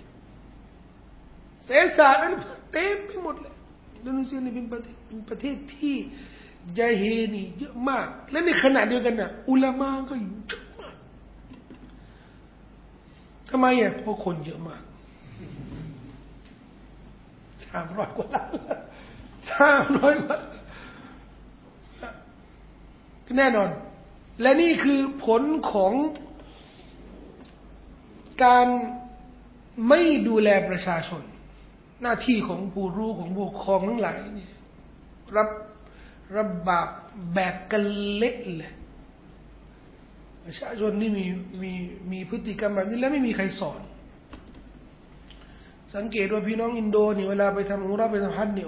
เศษศาสตร์นั้นเต็มไปหมดเลยอินโดนีเซียนี่เป็นประเทศที่ญะฮีลีเยอะมากและในขณะเดียวกันน่ะอุลามะก็เยอะมากทำไมเพราะคนเยอะมาก300 กว่าล้าน300 กว่าแน่นอนและนี่คือผลของการไม่ดูแลประชาชนหน้าที่ของผู้รู้ของผู้ปกครองทั้งหลายนี่รับบาปแบกกันเละเลยประชาชนนี่มีพฤติกรรมแบบนี้แล้วไม่มีใครสอนสังเกตว่าพี่น้องอินโดนี่เวลาไปทำอุมเราะห์ไปทำฮัจญ์เนี่ย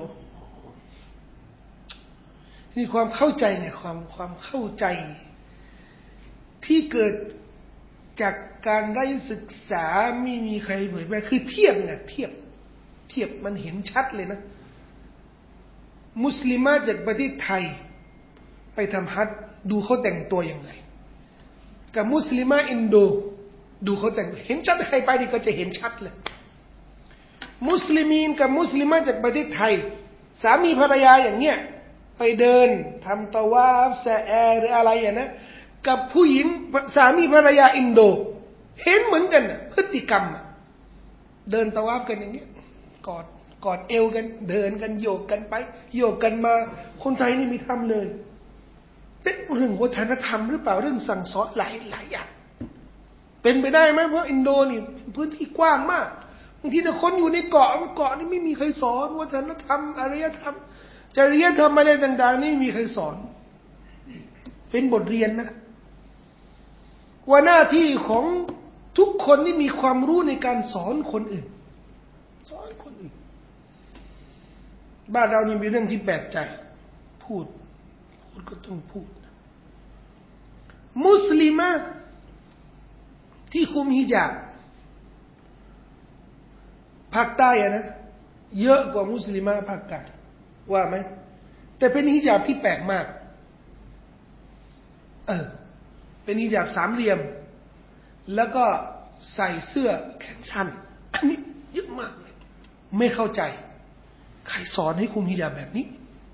นี่ความเข้าใจเนี่ยความเข้าใจที่เกิดจากการได้ศึกษาไม่มีใครเผยแพร่คือเทียบไงเทียบมันเห็นชัดเลยนะมุสลิมะจากประเทศไทยไปทำฮัจญ์ดูเขาแต่งตัวยังไงกับมุสลิมะอินโดดูเขาแต่งเห็นชัดใครไปนี่ก็จะเห็นชัดเลยมุสลิมีนกับมุสลิมะจากประเทศไทยสามีภรรยาอย่างเงี้ยไปเดินทำตะวาฟซะแอหรืออะไรอย่างนะกับผู้หญิงสามีภรรยาอินโดเห็นเหมือนกันพฤติกรรมเดินตะวาฟกันอย่างเงี้ยกอดเอวกันเดินกันโยกกันไปโยกกันมาคนไทยนี่ไม่ทำเลยเป็นเรื่องวัฒนธรรมหรือเปล่าเรื่องสั่งสอนหลายอย่างเป็นไปได้ไหมเพราะอินโดนี่พื้นที่กว้างมากบางทีแต่คนอยู่ในเกาะนี่ไม่มีใครสอนวัฒนธรรมอารยธรรมจริยธรรมอะไรต่างๆนี่ไม่มีใครสอนเป็นบทเรียนนะว่าหน้าที่ของทุกคนที่มีความรู้ในการสอนคนอื่นสอนคนอื่นบ้านเรานี่มีเรื่องที่แปลกใจพูดก็ต้องพูดมุสลิมะที่คุมฮิญาบภาคใต้นะเยอะกว่ามุสลิมะภาคกลางว่าไหมแต่เป็นฮิญาบที่แปลกมากเป็นฮิญาบสามเหลี่ยมแล้วก็ใส่เสื้อแขนสั้นอันนี้เยอะมากเลยไม่เข้าใจใครสอนให้คุมฮิญาบแบบนี้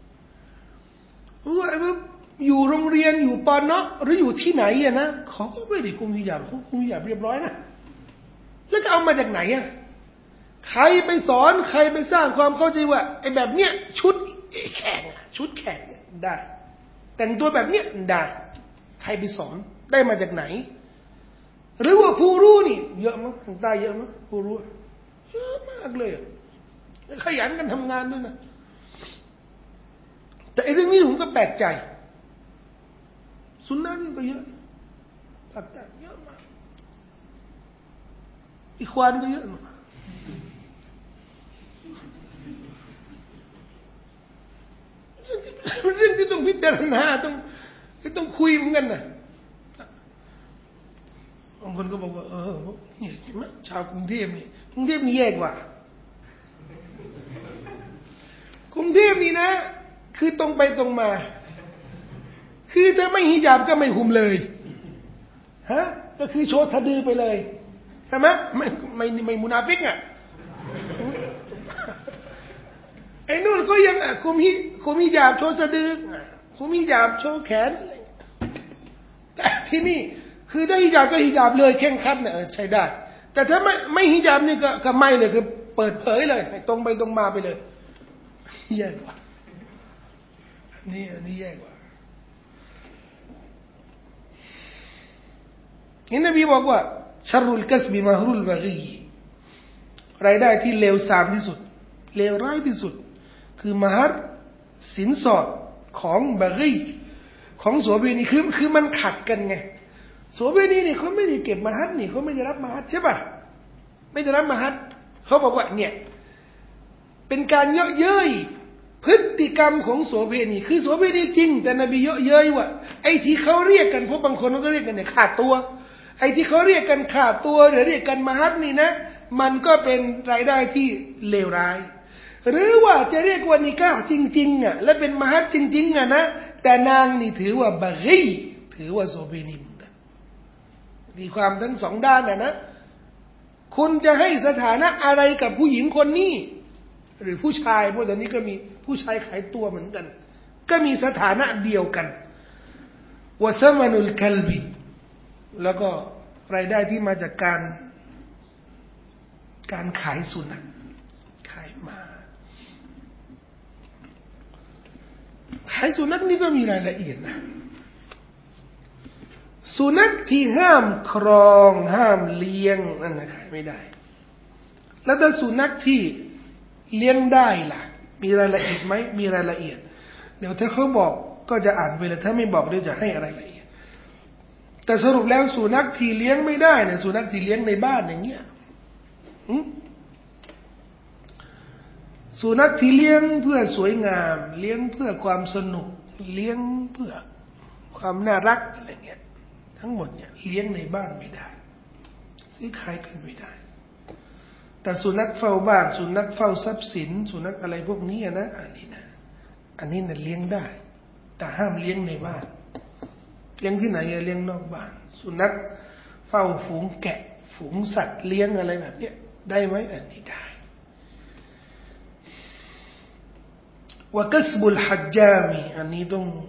ว่าอยู่โรงเรียนอยู่ปอนอหรืออยู่ที่ไหนอะนะเขาก็ไม่ได้คุมฮิญาบเขาคุมฮิญาบเรียบร้อยนะแล้วจะเอามาจากไหนอะใครไปสอนใครไปสร้างความเข้าใจว่าไอ้แบบเนี้ยชุดแข่งชุดแข่งได้แต่งตัวแบบเนี้ยได้ใครไปสอนได้มาจากไหนหรือว่าผู้รู้นี่เยอะมั้ยทางใต้เยอะมั้ยผู้รู้เยอะมากเลยขยันกันทำงานด้วยนะแต่ไอ้เรื่องนี้ผมก็แปลกใจสุนนะนี่ก็เยอะภาคใต้เยอะมากอิควานก็เยอะมากเรื่องที่ต้องพิจารณาต้องคุยเหมือนกันนะบางคนก็บอกว่าเนี่ยชาวกรุงเทพนี่กรุงเทพนี่แย่กว่ากรุงเทพนี่นะคือตรงไปตรงมาคือถ้าไม่ฮิญาบก็ไม่คุมเลยฮะก็คือโชว์สะดือไปเลยใช่ไหมไม่มุนาฟิกอ่ะไอ้นู่นก็ยังคุมฮิญาบโชว์สะดือคุมฮิญาบโชว์แขนแต่ที่นี่คือถ้าฮิญาบก็ฮิญาบเลยเคร่งครัดเนี่ยใช้ได้แต่ถ้าไม่ฮิญาบนี่ก็ไม่เลยคือเปิดเผยเลยตรงไปตรงมาไปเลยแย่กว่านี่อันนี้แย่กว่านี่นบีบอกว่าชัรุลกัสบิมะฮรุลบะกีรายได้ที่เลวทรามที่สุดเลวร้ายที่สุดคือมหัศสินสอดของบะกีของโสเภณีคือมันขัดกันไงโสเภณีนี่เขาไม่ได้เก็บมหัศนี่เขาไม่ได้รับมหัศใช่ป่ะไม่ได้รับมหัศเขาบอกว่าเนี่ยเป็นการเยาะเย้ยพฤติกรรมของโสเภณีคือโสเภณีจริงแต่นบีเยาะเย้ยว่าไอ้ที่เขาเรียกกันเพราะบางคนก็เรียกกันเนี่ยขาดตัวไอ้ที่เขาเรียกกันขาดตัวหรือเรียกกันมหัศนี่นะมันก็เป็นรายได้ที่เลวร้ายหรือว่าจะเรียกว่านิกาห์จริงๆอ่ะและเป็นมหัศจริงๆอ่ะนะแต่นางนี่ถือว่าบะกีถือว่าโสเภณีมีความทั้งสองด้านนะคุณจะให้สถานะอะไรกับผู้หญิงคนนี้หรือผู้ชายเพราะตอนนี้ก็มีผู้ชายขายตัวเหมือนกันก็มีสถานะเดียวกันวะซะมานุลคัลบิแล้วก็รายได้ที่มาจากการขายสุนัขขายหมาขายสุนัขนี่ก็มีรายละเอียดนะสุนัขที่ห้ามครองห้ามเลี้ยงนั่นนะขายไม่ได้แล้วถ้าสุนัขที่เลี้ยงได้ล่ะมีรายละเอียดไหมมีรายละเอียดเดี๋ยวถ้าเขาบอกก็จะอ่านไปเลยถ้าไม่บอกเดี๋ยวจะให้อะไรละเอียดแต่สรุปแล้วสุนัขที่เลี้ยงไม่ได้เนี่ยสุนัขที่เลี้ยงในบ้านอย่างเงี้ยสุนัขที่เลี้ยงเพื่อสวยงามเลี้ยงเพื่อความสนุกเลี้ยงเพื่อความน่ารักอะไรเงี้ยทั้งหมดเนี่ยเลี้ยงในบ้านไม่ได้ซื้อขายกันไม่ได้แต่สุนัขเฝ้าบ้านสุนัขเฝ้าทรัพย์สินสุนัขอะไรพวกนี้นะอันนี้น่ะเลี้ยงได้แต่ห้ามเลี้ยงในบ้านเลี้ยงที่ไหนเลี้ยงนอกบ้านสุนัขเฝ้าฝูงแกะฝูงสัตว์เลี้ยงอะไรแบบนี้ได้ไหมอันนี้ได้ว่ากัสบุลฮัจญามีอันนี้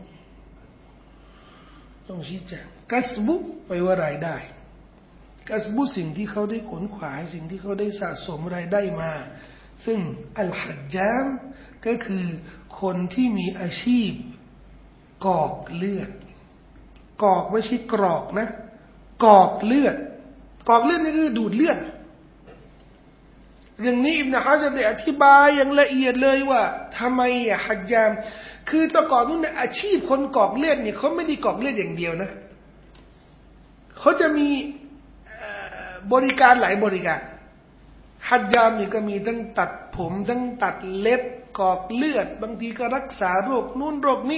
ต้องชี้แจงกัสบุไปว่ารายได้กัสบุสิ่งที่เขาได้ขนขวายสิ่งที่เขาได้สะสมรายได้มาซึ่งอัลฮัจญามก็คือคนที่มีอาชีพกอกเลือดกอกไม่ใช่กรอกนะกอกเลือดนี่คือดูดเลือดเรื่องนี้อิบนุฮะญัรได้อธิบายอย่างละเอียดเลยว่าทำไมฮัจญามคือตะก่อนนู้นอาชีพคนกอกเลือดเนี่ยเขาไม่ได้กอกเลือดอย่างเดียวนะเขาจะมีบริการหลายบริการฮัจญามนี่ก็มีทั้งตัดผมทั้งตัดเล็บกอกเลือดบางทีก็รักษาโรคนู้นโรคนี้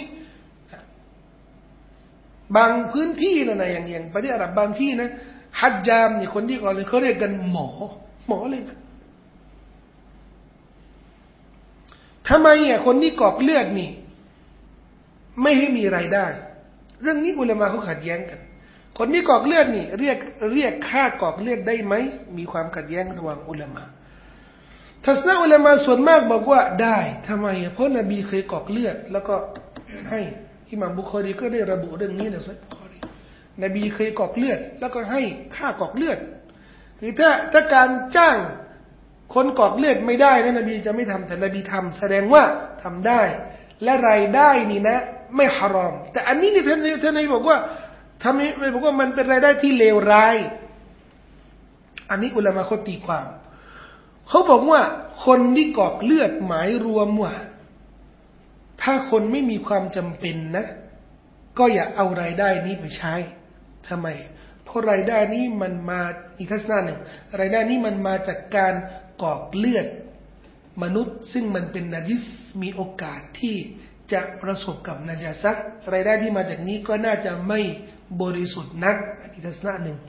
บางพื้นที่นะอย่างประเทศอาหรับบางที่นะฮัจญามนี่คนที่ก่อนเลยเขาเรียกกันหมอเลยนะทำไมคนที่กอกเลือดนี่ไม่ให้มีรายได้เรื่องนี้อุลามะเขาขัดแย้งกันคนที่กอกเลือดนี่เรียกค่ากอกเลือดได้ไหมมีความขัดแย้งระหว่างอุลามะทัศนะอุลามะส่วนมากบอกว่าได้ทำไมเพราะนบีเคยกอกเลือดแล้วก็ให้อิหม่ามบุคอรีก็ได้ระบุเรื่องนี้ในซัฮีฮ์บุคอรีนบีเคยกอกเลือดแล้วก็ให้ค่ากอกเลือดคือถ้าการจ้างคนกอกเลือดไม่ได้นะนบีจะไม่ทำแต่นบีทำแสดงว่าทำได้และรายได้นี่นะไม่ฮารอมแต่อันนี้นี่ท่านนบีบอกว่าทำไม่บอกว่ามันเป็นรายได้ที่เลวร้ายอันนี้อุลามะเขาตีความเขาบอกว่าคนที่กอกเลือดหมายรวมว่าถ้าคนไม่มีความจำเป็นนะก็อย่าเอารายได้นี้ไปใช้ทำไมเพราะรายได้นี้มันมาอีกทัศนะหนึ่งรายได้นี้มันมาจากการกอกเลือดมนุษย์ซึ่งมันเป็นนาจิสมีโอกาสที่จะประสบกับนาจาซะรายได้ที่มาจากนี้ก็น่าจะไม่บริสุทธิ์นักอันนี้ทัศนะหนึ่ง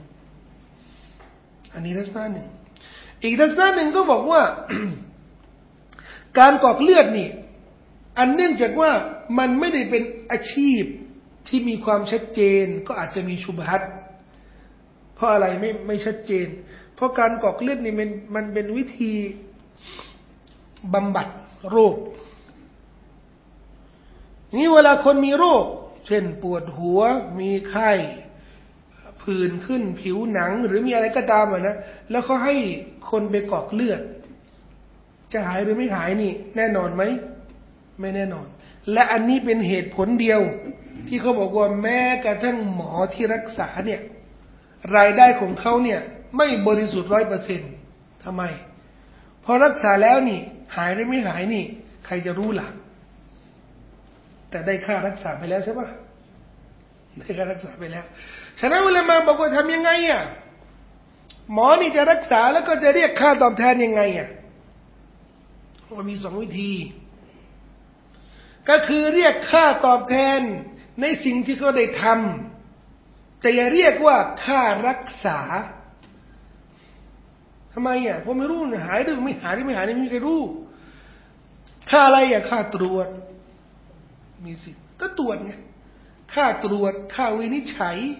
อีกทัศนะหนึ่งก็บอกว่า การกอกเลือดนี่อันเนื่องจากว่ามันไม่ได้เป็นอาชีพที่มีความชัดเจนก็อาจจะมีชุบฮัตเพราะอะไรไม่ชัดเจนเพราะการกอกเลือดนี่มันเป็นวิธีบำบัดโรคนี่เวลาคนมีโรคเช่นปวดหัวมีไข้ผื่นขึ้นผิวหนังหรือมีอะไรก็ตามนะแล้วเขาให้คนไปกอกเลือดจะหายหรือไม่หายนี่แน่นอนไหมไม่แน่นอนและอันนี้เป็นเหตุผลเดียวที่เขาบอกว่าแม้กระทั่งหมอที่รักษาเนี่ยรายได้ของเขาเนี่ยไม่บริสุทธิ์ 100% ทำไมพอรักษาแล้วนี่หายหรือไม่หายนี่ใครจะรู้ล่ะแต่ได้ค่ารักษาไปแล้วใช่ปะได้ค่ารักษาไปแล้วฉะนั้นอุลามะบอกว่าทำยังไงหมอนี่จะรักษาแล้วก็จะเรียกค่าตอบแทนยังไงมันมี2 วิธีก็คือเรียกค่าตอบแทนในสิ่งที่เขาได้ทำแต่อย่าเรียกว่าค่ารักษาทำไมเพราะไม่รู้หายหรือไม่หายไม่มีใครรู้ค่าอะไรค่าตรวจมีสิทธิ์ก็ตรวจไงค่าตรวจค่าวินิจฉัย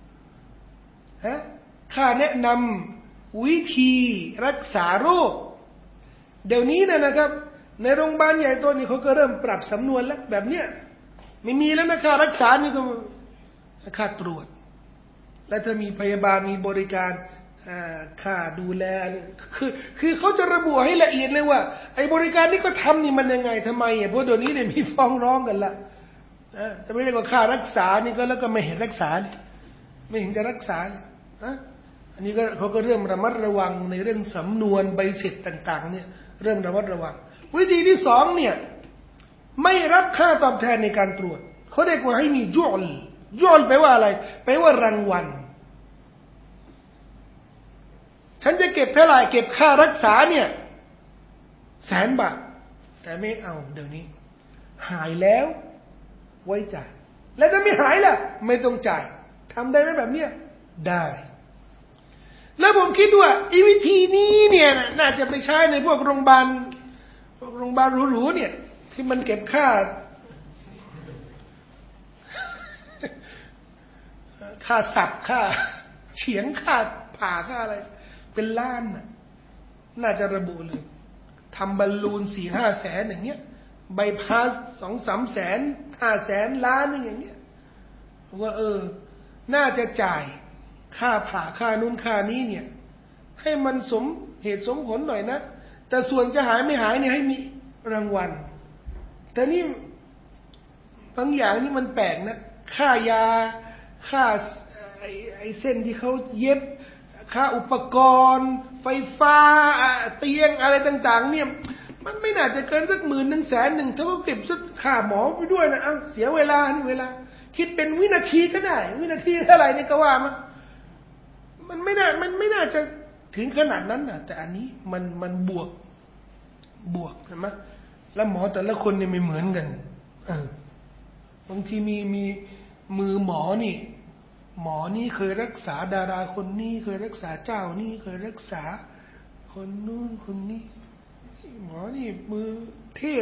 ค่าแนะนำวิธีรักษาโรคเดี๋ยวนี้นะครับในโรงพยาบาลใหญ่ตัวนี้เขาก็เริ่มปรับสำนวนแล้วแบบเนี้ยไม่มีแล้วนะค่ารักษานี่ก็ค่าตรวจและถ้ามีพยาบาลมีบริการค่าดูแลคือเขาจะระบุให้ละเอียดเลยว่าไอ้บริการนี้ก็ทำนี่มันยังไงทำไมเพราะเดี๋ยวนี้เนี่ยมีฟ้องร้องกันละจะไม่ได้ว่าค่ารักษานี่ก็แล้วก็ไม่เห็นรักษาเลยไม่เห็นจะรักษาเลยอันนี้ก็เขาก็เริ่มระมัดระวังในเรื่องสำนวนใบเสร็จต่างๆเนี่ยเริ่มระมัดระวังวิธีที่2เนี่ยไม่รับค่าตอบแทนในการตรวจเขาเรียกว่าให้มีจุลยุลแปลว่าอะไรแปลว่ารางวัลฉันจะเก็บเท่าไหร่เก็บค่ารักษาเนี่ย100,000 บาทแต่ไม่เอาเดี๋ยวนี้หายแล้วไว้จ่ายแล้วจะไม่หายล่ะไม่ต้องจ่ายทำได้ไหมแบบเนี้ยได้แล้วผมคิดว่าอีวิธีนี้เนี่ยน่าจะไปใช้ในพวกโรงพยาบาลหรูๆเนี่ยที่มันเก็บค่าสับค่าเฉียงค่าผ่าค่าอะไรเป็นล้านน่าจะระบุเลยทำบอลลูน4-5 แสนอย่างเงี้ยใบพาส2-3 แสน5 แสนล้านอย่างเงี้ยว่าน่าจะจ่ายค่าผ่าค่านู้นค่านี้เนี่ยให้มันสมเหตุสมผลหน่อยนะแต่ส่วนจะหายไม่หายเนี่ยให้มีรางวัลแต่นี่บางอย่างนี่มันแปลกนะค่ายาค่าไอ้เส้นที่เขาเย็บค่าอุปกรณ์ไฟฟ้าเตียงอะไรต่างๆเนี่ยมันไม่น่าจะเกินสัก10,000 100,000ถ้าเขาเก็บสักค่าหมอไปด้วยนะเสียเวลานี่เวลาคิดเป็นวินาทีก็ได้วินาทีเท่าไหร่นี่ก็ว่ามันไม่น่าจะถึงขนาดนั้นนะแต่อันนี้มันบวกเห็นไหมแล้วหมอแต่ละคนเนี่ยไม่เหมือนกันบางทีมีมือหมอนี่เคยรักษาดาราคนนี้เคยรักษาเจ้านี่เคยรักษาคนนู้นคนนี้หมอนี่มือเทพ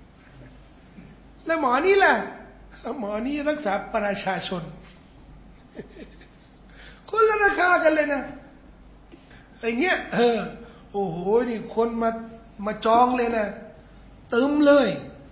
แล้วหมอนี่ล่ะหมอนี่รักษาประชาชนคนละราคากันเลยนะไอ้เงี้ยโอ้โหนี่คนมาจองเลยนะเติมเลย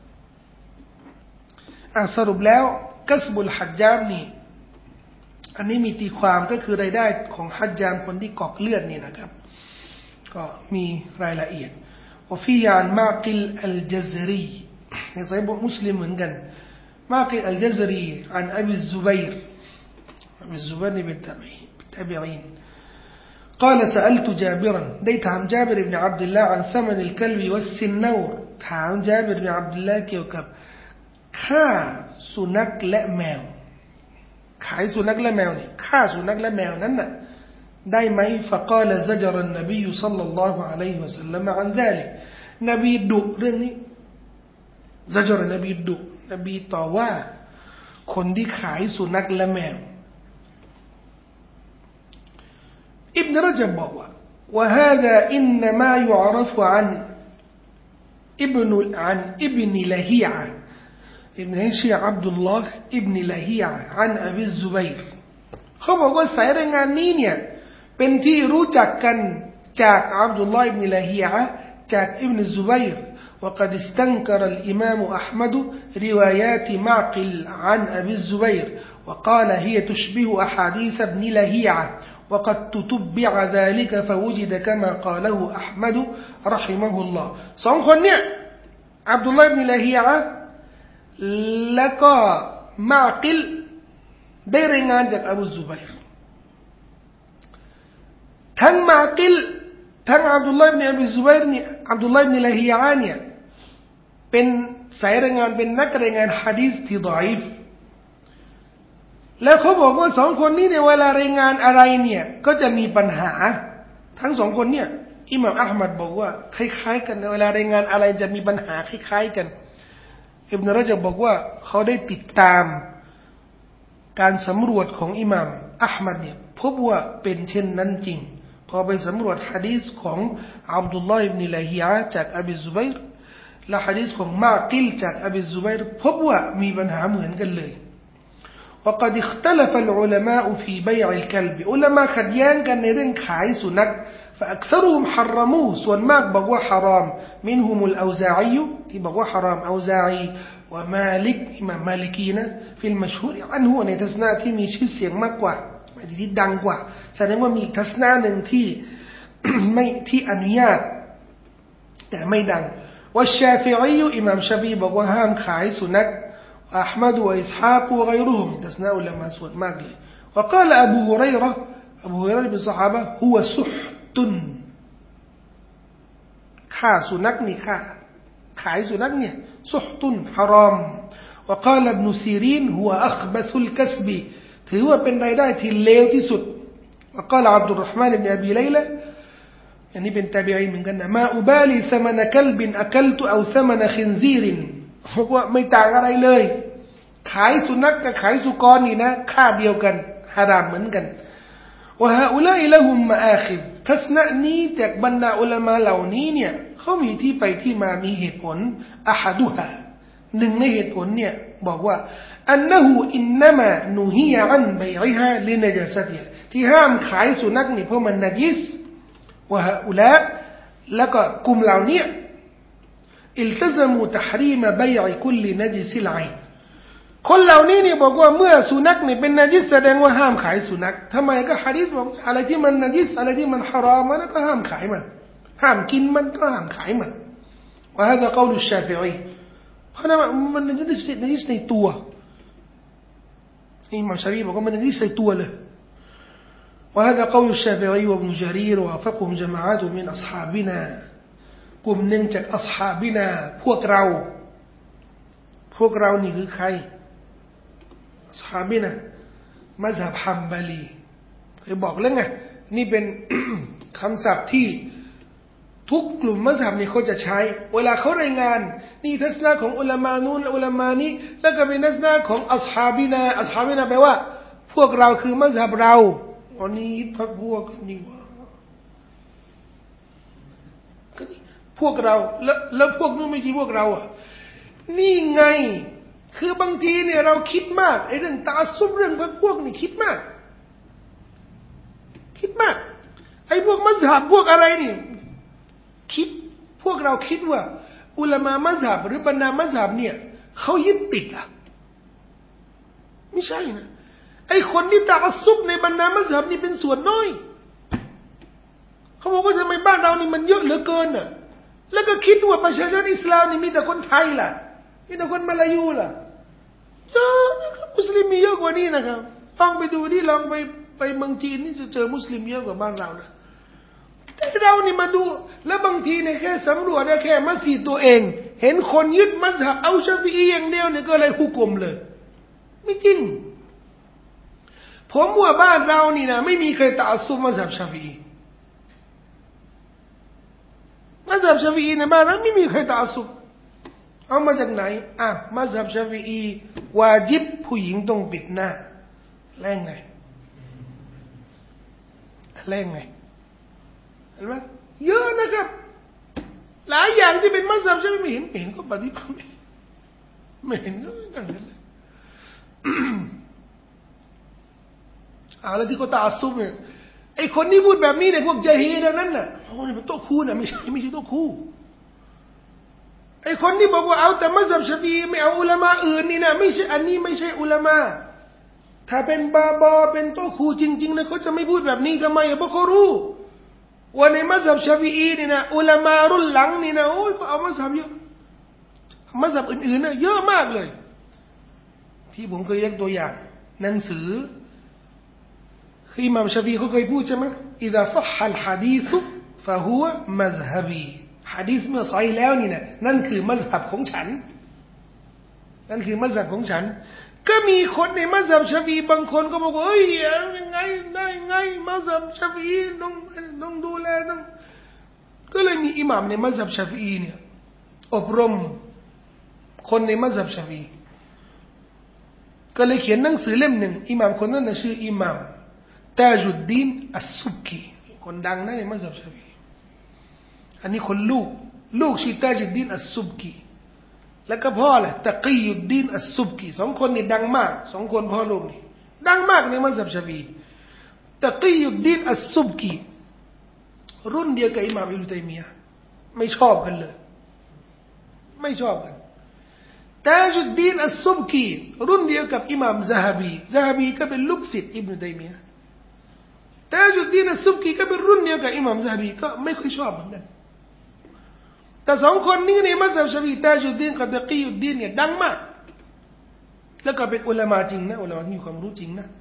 สรุปแล้วกัสบุลฮัจญามนี่อันนี้มีตีความก็คือรายได้ของฮัจญามคนที่กอกเลือดนี่นะครับก็มีรายละเอียดوفي عن معقل الجزريในصحيح مسلمเหมือนกันمعقل الجزري عن أبي الزبير بن تابعين قال سألت جابرا ديت عن جابر بن عبد الله عن ثمن الكلب والسنور ถามจาบิร บิน อับดุลลาห์เกี่ยวกับค่าสุนัขและแมวขายสุนัขและแมวนี่ค่าสุนัขและแมวนั้นน่ะได้ไหม فقال زجر النبي صلى الله عليه وسلم عن ذلك นบีดุเรื่องนี้ زجر นบีดุนบีต่อว่าคนที่ขายสุนัขและแมวอิบนุรจับบอกว่า وهذا إنما يعرف عن ابن لهيعة ابن هشيم عبد الله ابن لهيعة عن أبي الزبير เขาบอกว่าสายรายงานนี้เนี่ยเป็นที่รู้จักกันจากอับดุลลอฮ์อิบนุละฮียะห์จากอิบนุซุบัยร وقد استنكر الإمام أحمد روايات معقل عن أبي الزبير وقال هي تشبه أحاديث ابن لهيعة وقد تتبع ذلك فوجد كما قاله أحمد رحمه الله สองคนเนี่ยอับดุลลอฮ์อิบนุละฮียะห์แล้วก็มากิลได้รายงานจากอบูซุบัยรทั้งมากิลทั้งอับดุลลอฮ์อิบนุอบีซุบัยรเนี่ยอับดุลลอฮ์อิบนุละฮียะห์เนี่ยเป็นสายรายงานเป็นนักรายงานหะดีษที่ฎออีฟแล้วเขาบอกว่าสองคนนี้เนี่ยเวลารายงานอะไรเนี่ยก็จะมีปัญหาทั้งสองคนเนี่ยอิหม่ามอะห์มัดบอกว่าคล้ายๆกันเวลารายงานอะไรจะมีปัญหาคล้ายๆกันอิบนุรจับบอกว่าเขาได้ติดตามการสำรวจของอิหม่ามอะห์มัดเนี่ยพบว่าเป็นเช่นนั้นจริงพอไปสำรวจหะดีษของอับดุลลอฮ์อิบนุละฮียะห์จากอบีซุบัยรและหะดีษของมากิลจากอบีซุบัยรพบว่ามีปัญหาเหมือนกันเลยوقد اختلف العلماء في بيع الكلب อุลามะขัดแย้งกันในเรื่องขายสุนัข فأكثرهم حرموه ส่วนมากบอกว่าฮารอม منهم الأوزاعي ที่บอกว่าฮารอมอัวซาอีومالك อิหม่ามมาลิกีนะ في المشهور عنه ในทัศนะที่มีชื่อเสียงมากกว่าที่ดังกว่าแสดงว่ามีอีกทัศนะหนึ่งที่ ไม่ที่อนุญาตแต่ไม่ดังوالشافعي อิหม่ามชาฟีบอกว่าห้ามขายสุนัขأحمد وإسحاق وغيرهم تسناء لما سوى ماغلي وقال أبو هريرة بالصحابة هو سحت ฆ่าสุนัขนี่ฆ่าขายสุนัขเนี่ยสุหตุนฮารอม وقال ابن سيرين هو أخبث الكسب ถือว่าเป็นรายได้ที่เลวที่สุด وقال عبد الرحمن بن أبي ليلى อันนี้เป็นตาบีอีเหมือนกันนะมาอุบาลีซะมะนะกัลบินอะกัลตุเอาซะมะนะคินซีรินบอกว่าไม่ต่างอะไรเลยขายสุนัขกับขายสุกรนี่นะค่าเดียวกันฮารามเหมือนกันวะฮาอุลาอิละฮุมมะอาคิบทัศนะนี้จากบรรดาอุลามะเหล่านี้เนี่ยเขามีที่ไปที่มามีเหตุผลอะฮัดุฮาหนึ่งในเหตุผลเนี่ยบอกว่าอันนะฮูอินนะมานุฮียะอันบัยอิฮาลินะญาซะติฮาที่ห้ามขายสุนัขนี่เพราะมันนะญิสวะฮาอุลาแล้วก็กลุ่มเหล่านี้อิลตะซะมูตะฮรีมบัยอิคุลลินะญิซิลไอคนเหล่านี้เนี่ยบอกว่าเมื่อสุนัขนี่เป็นนะญิสแสดงว่าห้ามขายสุนัขทำไมก็หะดีษบอกอะไรที่มันนะญิสอะไรที่มันฮารอมมันก็ห้ามขายมันห้ามกินมันก็ห้ามขายมันว่าฮะจะกล่าวชาฟิอีเพราะนั้นมันนะญิสในตัวอิหม่ามชาฟิอีบอกว่ามันนะญิสในตัวเลยوهذا قول الشافعي وابن جرير ووافقهم جماعات من أصحابنا กลุ่มหนึ่งจากอัศฮาบินาพวกเรานี่คือใครอัศฮาบินะมัซฮับฮัมบาลีเคยบอกแล้วไงนี่เป็น คำศัพท์ที่ทุกกลุ่มมัซฮับนี่เขาจะใช้เวลาเขารายงานนี่ทัศนะของอุลามะนู้นอุลามะนี้แล้วก็เป็นทัศนะของอัศฮาบินาแปลว่าพวกเราคือมัซฮับเราอันนี้พวกนี่ว่าพวกเราแล้วพวกนู้นไม่ใช่พวกเราอ่ะนี่ไงคือบางทีเนี่ยเราคิดมากไอ้เรื่องตาซุบเรื่องพวกนี่คิดมากไอ้พวกมัซฮับพวกอะไรนี่คิดพวกเราคิดว่าอุลามะมัซฮับหรือบรรดามัซฮับเนี่ยเขายึดติดอ่ะไม่ใช่นะไอ้คนที่ตาซุบในบรรดามัซฮับนี่เป็นส่วนน้อยเขาบอกว่าทำไมบ้านเรานี่มันเยอะเหลือเกินน่ะแล้วก็คิดว่าประชาชนอิสลามนี่มีแต่คนไทยล่ะมีแต่คนมาลายูล่ะเยอะนะครับมุสลิมมีเยอะกว่านี้นะครับลองไปดูที่ลองไปเมืองจีนนี่จะเจอมุสลิมเยอะกว่าบ้านเรานะแต่เรานี่มาดูแล้วบางทีเนี่ยแค่สำรวจเนี่ยแค่มัสยิดตัวเองเห็นคนยึดมัซฮับเอาชาฟิอีอย่างเดียวเนี่ยก็เลยฮุกมเลยไม่จริงผมว่าบ้านเรานี่นะไม่มีใครตะอัสซุบมัซฮับชาฟิอีมัซฮับชาฟิอีในบ้านเราไม่มีใครตะอัสซุบเอามาจากไหนมัซฮับชาฟิอีวาญิบผู้หญิงต้องปิดหน้าแล้วไงเห็นไหมเยอะนะครับหลายอย่างที่เป็นมัซฮับชาฟิอีไม่เห็นก็ปฏิบัติไม่เห็นก็ต่างกันเลยแล้วที่เขาตะอัสซุบเนี่ยไอ้คนที่พูดแบบนี้เนี่ยพวกญะฮีลนั้นน่ะโอ้ยมันโต๊ะคู่น่ะไม่ใช่โต๊ะคู่ไอ้คนที่บอกว่าเอาแต่มัซฮับชาฟิอีไม่เอาอุลามะอื่นนี่นะไม่ใช่อันนี้ไม่ใช่อุลามะถ้าเป็นบาบอเป็นโต๊ะคู่จริงๆนะเขาจะไม่พูดแบบนี้ทำไมเพราะเขารู้ว่าในมัซฮับชาฟิอีนี่นะอุลามะรุ่นหลังนี่นะโอ้ยก็เอามัซฮับเยอะมัซฮับอื่นๆนะเยอะมากเลยที่ผมเคยยกตัวอย่างหนังสืออิหม่ามชาฟีเขาเคยพูดใช่ไหมإذا صح الحديث فهو مذهبي หะดีษเมื่อซอยแล้วนี่นะนั่นคือมัซฮับของฉันก็มีคนในมัซฮับชาฟีบางคนก็บอกว่าเฮ้ยยังไงได้ไงมัซฮับชาฟีต้องดูแลต้องก็เลยมีอิหม่ามในมัซฮับชาฟีเนี่ยอบรมคนในมัซฮับชาฟีก็เลยเขียนหนังสือเล่มหนึ่งอิหม่ามคนนั้นน่ะชื่ออิหม่ามตาจุดดีนอัสซุบกีคนดังนะในมัซฮับชาฟีอันนี้คนลูกชื่อตาจุดดีนอัสซุบกีแล้วก็พ่อแหละตะกียุดดีนอัสซุบกีสองคนนี่ดังมากสองคนพ่อลูกนี่ดังมากในมัซฮับชาฟีตะกียุดดีนอัสซุบกีรุ่นเดียวกับอิหม่ามอิบนุตัยมียะห์ไม่ชอบกันเลยไม่ชอบกันตาจุดดีนอัสซุบกีรุ่นเดียวกับอิหม่ามซะฮะบีก็เป็นลูกศิษย์อิบนุตัยมียะห์ตาจุดดีนอัสซุบกีก็เป็นรุ่นเดียวกับอิหม่ามซะฮะบีก็ไม่ค่อยชอบเหมือนกันแต่สองคนนี้ในมัซฮับชาฟีอีตาจุดดีนกับตะกียุดดีนเนี่ยดังมากแล้วก็เป็นอุลามะจริงนะอุลามะที่มีความรู้จริงนะ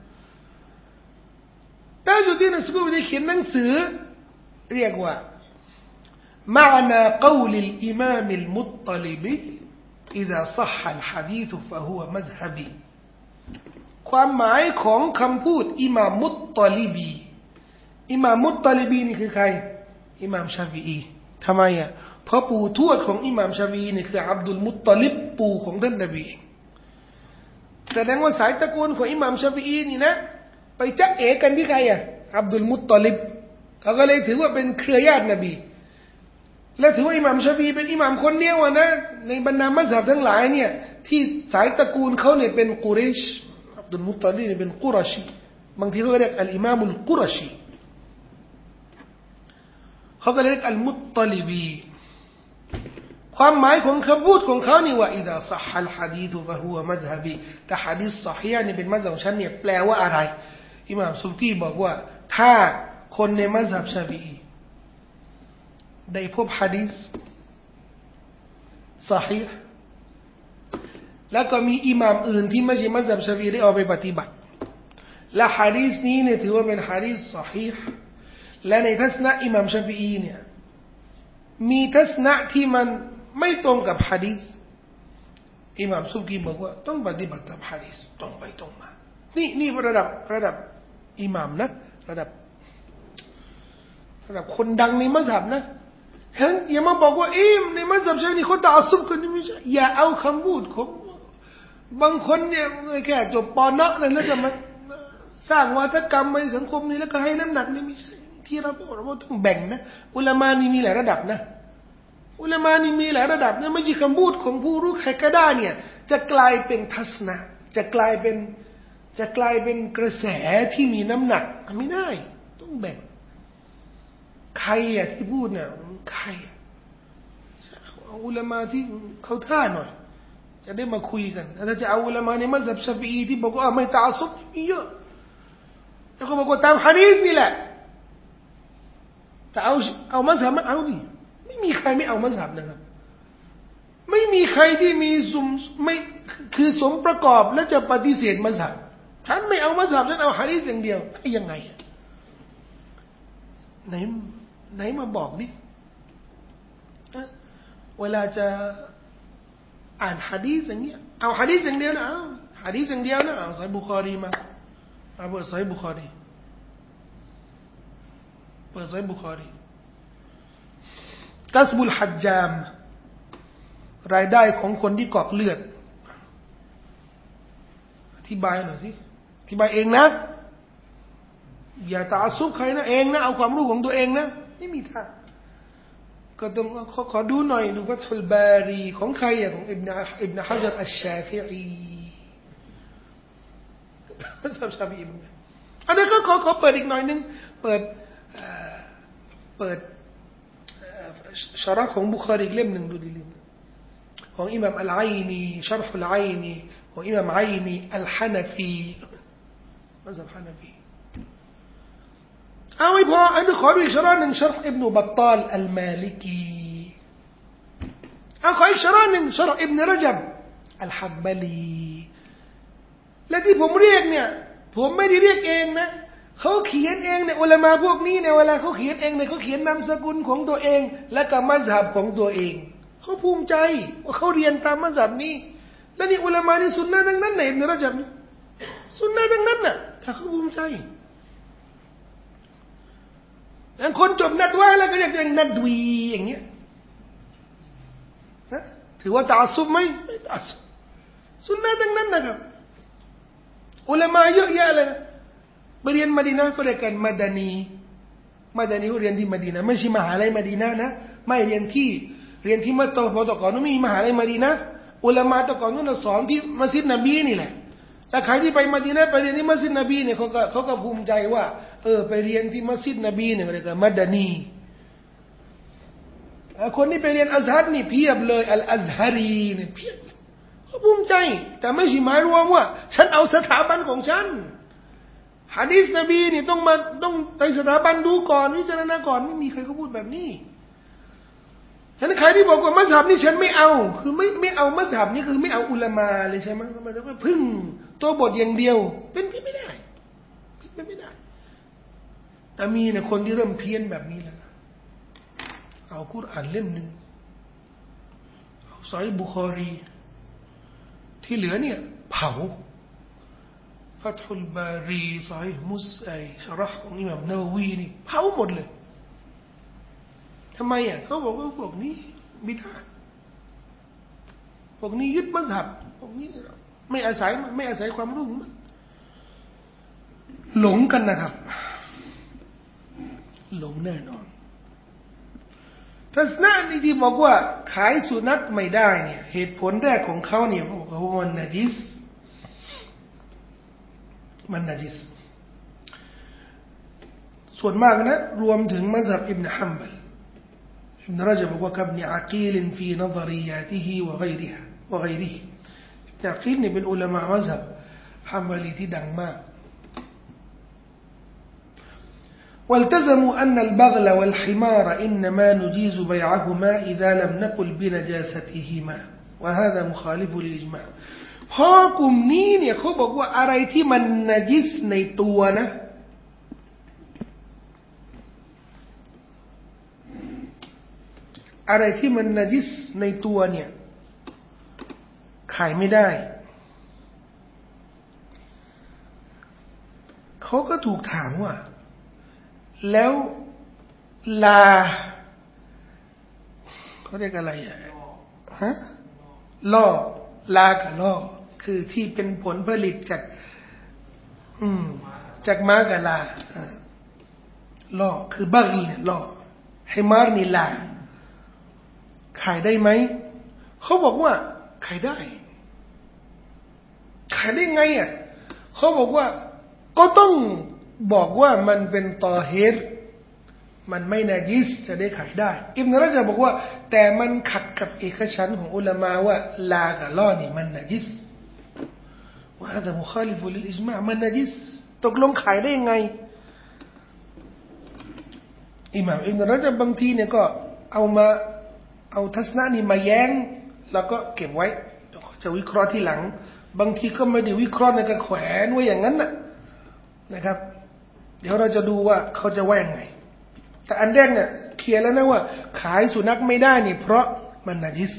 ตาจุดดีนอัสซุบกีได้เขียนหนังสือเรียกว่า معنى قول الإمام المطلبي إذا صح الحديث فهو مذهبي ความหมายของคำพูดอิหม่ามมุตตอลิบีอิหม่ามมุตตอลิบีนี่คือใครอิหม่ามชาฟิอีทำไมอ่ะเพราะปู่ทวดของอิหม่ามชาฟิอีนี่คืออับดุลมุตตอลิบปู่ของท่านนบีแสดงว่าสายตระกูลของอิหม่ามชาฟิอีนี่นะไปจักเอกันที่ใครอ่ะอับดุลมุตตอลิบเขาก็เลยถือว่าเป็นเครือญาตินบีและถือว่าอิหม่ามชาฟิอีเป็นอิหม่ามคนเดียวนะในบรรดามัซฮับทั้งหลายเนี่ยที่สายตระกูลเขาเนี่ยเป็นกุเรชอับดุลมุตตอลิบเป็นกุรชีบางทีเขาเรียกอัลอิมามุลกุรชีเขาก็เรียกอัลมุตตอลิบีความหมายของคำพูดของเขานี่ว่าอิดะซัฮฮัลฮะดีษฟะฮุวะมัซฮะบีแต่หะดีษซอฮีฮ์นี่เป็นมัซฮับของฉันเนี่ยแปลว่าอะไรอิหม่ามซุบกีบอกว่าถ้าคนในมัซฮับชาฟิอีได้พบหะดีษซอฮีฮ์แล้วก็มีอิหม่ามอื่นที่ไม่ใช่มัซฮับชาฟิอีได้เอาไปปฏิบัติและหะดีษนี้เนี่ยถือว่าเป็นหะดีษซอฮีฮ์และในทัศนะอิหม่ามชาฟิอีเนี่ยมีทัศนะที่มันไม่ตรงกับหะดีษอิหม่ามซุบกีบอกว่าต้องปฏิบัติตามหะดีษตรงไปตรงมานี่ระดับอิหม่ามนะระดับคนดังในมัซฮับนะเห็นอย่ามาบอกว่าในมัซฮับชาฟิอีเขาตะอัสซุบกันไม่ใช่อย่าเอาคำพูดของบางคนเนี่ยแค่จบป.น.แล้วก็มาสร้างวาทกรรมในสังคมนี้แล้วก็ให้น้ำหนักนี่ไม่ใช่ที่เราบอกว่าต้องแบ่งนะอุลามะนี่มีหลายระดับนะอุลามะนี่มีหลายระดับนะไม่ใช่คำพูดของผู้รู้ใครก็ได้เนี่ยจะกลายเป็นทัศนะจะกลายเป็นกระแสที่มีน้ำหนักไม่ได้ต้องแบ่งใครอะที่พูดเนี่ยใครเอาอุลามะที่เขาท่าหน่อยจะได้มาคุยกันถ้าจะเอาอุลามะในมัซฮับชาฟิอีที่บอกว่าไม่ตะอัสซุบมีเยอะแล้วเขาบอกว่าตามหะดีษนี่แหละแต่เอามัซฮับมาเอาดิไม่มีใครไม่เอามัซฮับนะครับไม่มีใครที่มีไม่คือสมประกอบและจะปฏิเสธมัซฮับฉันไม่เอามัซฮับฉันเอาหะดีษอย่างเดียวยังไงไหนมาบอกดิเวลาจะอ่านหะดีษอย่างเงี้ยเอาหะดีษอย่างเดียวนะเอาหะดีษอย่างเดียวนะเอาซอฮีฮ์บุคอรีมาเปิดซอฮีฮ์บุคอรีเปิดซอฮีฮ์บุคอรีกัสบุลฮัจญามรายได้ของคนที่กอกเลือดอธิบายหน่อยสิอธิบายเองนะอย่าตะอัสซุบใครนะเองนะเอาความรู้ของตัวเองนะไม่มีทางก็ต้องขอดูหน่อยดูฟัตุลบารีของใครอ่ะของอิบนุฮะญัรอัชชาฟิอีมัซฮับชาฟิอีอันนี้ก็ขอเปิดอีกหน่อยนึงเปิดชะรห์ของบุคอรีเล่มหนึ่งดูดิลิของอิหม่ามอัลไอนีชะรห์อัลไอนีของอิหม่ามไอนีอัลฮะนะฟีมัซฮับฮะนะฟีเอาไม่พออันนี้ขอดูอีกชะรห์หนึ่งชะรห์อิบนุบัตตาลอัลมาลิกีขออีกชะรห์หนึ่งชะรห์อิบนุระญับอัลฮับบะลีและที่ผมเรียกเนี่ยผมไม่ได้เรียกเองนะเขาเขียนเองเนี่ยอุลามะพวกนี้เนี่ยเวลาเขาเขียนเองเนี่ยเขาเขียนนามสกุลของตัวเองและก็มัซฮับของตัวเองเขาภูมิใจว่าเขาเรียนตามมัซฮับนี้และนี่อุลามะนี่ซุนนะห์ทั้งนั้นไหนอิบนุระญับนี่ซุนนะห์ทั้งนั้นน่ะถ้าเขาภูมิใจอย่างคนจบนัดว่าแล้วก็เรียกตัวเองนัดวีอย่างเงี้ยนะถือว่าตะอัสซุบไหมไม่ตะอัสซุบซุนนะห์ทั้งนั้นนะครับอุลามะเยอะแยะเลยนะไปเรียนมะดีนะห์ก็เรียกกันมะดานีเขาเรียนที่มะดีนะห์ไม่ใช่มหาลัยมะดีนะห์นะไม่เรียนที่มัตตะก่อนนู้นไม่มีมหาลัยมะดีนะห์อุลามะตะก่อนนู้นสอนที่มัสยิดนบีนี่แหละแต่ใครที่ไปมะดีนะห์ไปเรียนที่มัสยิดนบีเนี่ยเขาก็ภูมิใจว่าไปเรียนที่มัสยิดนบีเนี่ยเรียกว่ามัดานีคนที่ไปเรียนอัซฮัรนี่เพียบเลยอัซฮารีเนี่ยเพียบเขาภูมิใจแต่ไม่ใช่หมายรวมว่าฉันเอาสถาบันของฉันหะดีษนบีนี่ต้องไปสถาบันดูก่อนวิจารณาก่อนไม่มีใครเขาพูดแบบนี้ฉะนั้นใครที่บอกว่ามัซฮับนี่ฉันไม่เอาคือไม่เอามัซฮับนี่คือไม่เอาอุลามะเลยใช่ไหมทำไมต้องพึ่งตัวบทอย่างเดียวเป็นไปไม่ได้แต่มีเนี่ยคนที่เริ่มเพี้ยนแบบนี้แล้วเอากุรอานเล่มหนึ่งเอาซอฮีฮ์บุคอรีที่เหลือเนี่ยเผาฟัตฮุลบารีซอฮีฮ์มุสชะเราะห์ของอิหม่ามนาวีนี่เผาหมดเลยทำไมอ่ะเขาบอกว่าพวกนี้บิดอะห์พวกนี้ยึดมัซฮับพวกนี้ไม่อาศัยความรู้หลงกันนะครับหลงแน่นอนทัศนะนี้ที่บอกว่าขายสุนัขไม่ได้เนี่ยเหตุผลแรกของเขาเนี่ยบอกว่ามันนะจิสส่วนมากนะรวมถึงมัซฮับอิบนุฮัมบัลอิบนุรจบบอกว่ากับนิอากีลฟีนฎริยาติฮิวะฆอยริฮอิบนุอากีลนี่เป็นอุลามะมัซฮับฮัมบัลีที่ดังมากوالتزموا أن البغل والحمار إنما نجيز بيعهما إذا لم نقل بنجاستهما وهذا مخالف للإجماع เพราะกลุ่มนี้เนี่ยเขาบอกว่าอะไรที่มันนะจิสในตัวนะอะไรที่มันนะจิสในตัวเนี่ยขายไม่ได้เขาก็ถูกถามว่าแล้วลาเขาเรียกอะไรอ่ะฮะล่อลากับล่อคือที่เป็นผลผลิตจากม้ากับลาล่อคือบักลเนี่ยล่อให้มารนี่ลาขายได้ไหมเขาบอกว่าขายได้ไงอ่ะเขาบอกว่าก็ต้องบอกว่ามันเป็นตอฮีรมันไม่นะจิสจะได้ขายได้อิบนุรจบอกว่าแต่มันขัดกับเอกฉันท์ของอุลามะว่าลากับล่อนี่มันนะจิสว่าฮาซามุคอลิฟุลิลอิจมามันนะจิสตกลงขายได้ยังไงอิหม่ามอิบนุรจบางทีเนี่ยก็เอาทัศนะนี้มาแย้งแล้วก็เก็บไว้จะวิเคราะห์ที่หลังบางทีก็ไม่ได้วิเคราะห์ในกระแขวนไว้อย่างนั้นนะครับเดี๋ยวเราจะดูว่าเขาจะว่ายังไงแต่อันแรกเนี่ยเคลียร์แล้วนะว่าขายสุนัขไม่ได้นี่เพราะมันนะจิส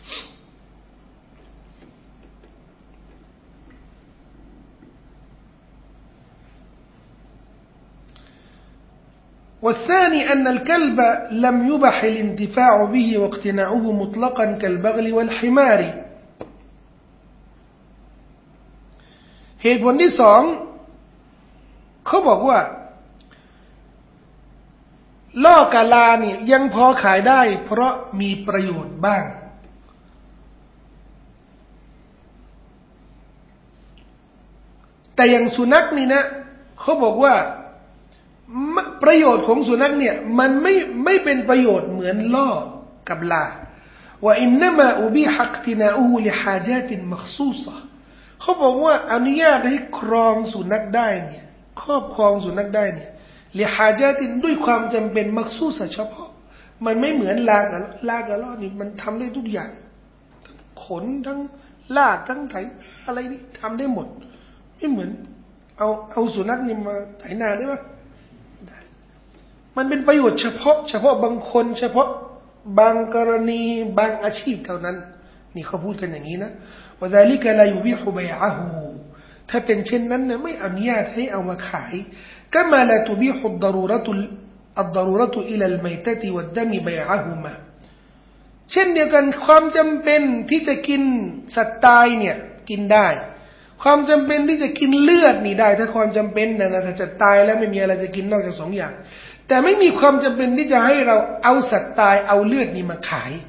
والثاني أن الكلب لم يبح الانتفاع به واقتناؤه مطلقا كالبغل والحمار เหตุผลที่สองเขาบอกว่าล่อกะลาเนี่ยยังพอขายได้เพราะมีประโยชน์บ้างแต่อย่างสุนัขนี่นะเขาบอกว่าประโยชน์ของสุนัขเนี่ยมันไม่เป็นประโยชน์เหมือนล่อกับลาว่าอินนัมาอุบิฮักตินาอูลิฮาญาตินมักซูซะเขาบอกว่าอนุญาตให้ครองสุนัขได้เนี่ยครอบครองสุนัขได้เนี่ยลิฮาญาตินด้วยความจำเป็นมักซูซะเฉพาะมันไม่เหมือนลากับล่อนี่มันทำได้ทุกอย่างขนทั้งลากทั้งไถอะไรนี่ทำได้หมดไม่เหมือนเอาสุนัขนี่มาไถนาได้ไหมมันเป็นประโยชน์เฉพาะบางคนเฉพาะบางกรณีบางอาชีพเท่านั้นนี่เขาพูดกันอย่างนี้นะว่าซาลิกะลายุบิฮุบัยอะฮูถ้าเป็นเช่นนั้นเนี่ยไม่อนุญาตให้เอามาขายกะมาลาตุบิฮุดฎรูเราะตุอิลาลมัยตะติวัดดะมิบัยอะฮูมาเช่นเดียวกันความจำเป็นที่จะกินสัตว์ตายเนี่ยกินได้ความจำเป็นที่จะกินเลือดนี่ได้ถ้าความจำเป็นนะถ้าจะตายแล้วไม่มีอะไรจะกินนอกจากสองอย่างแต่ไม่มีความจำเป็นที่จะให้เราเอาสัตว์ตายเอาเลือดนี่มาขาย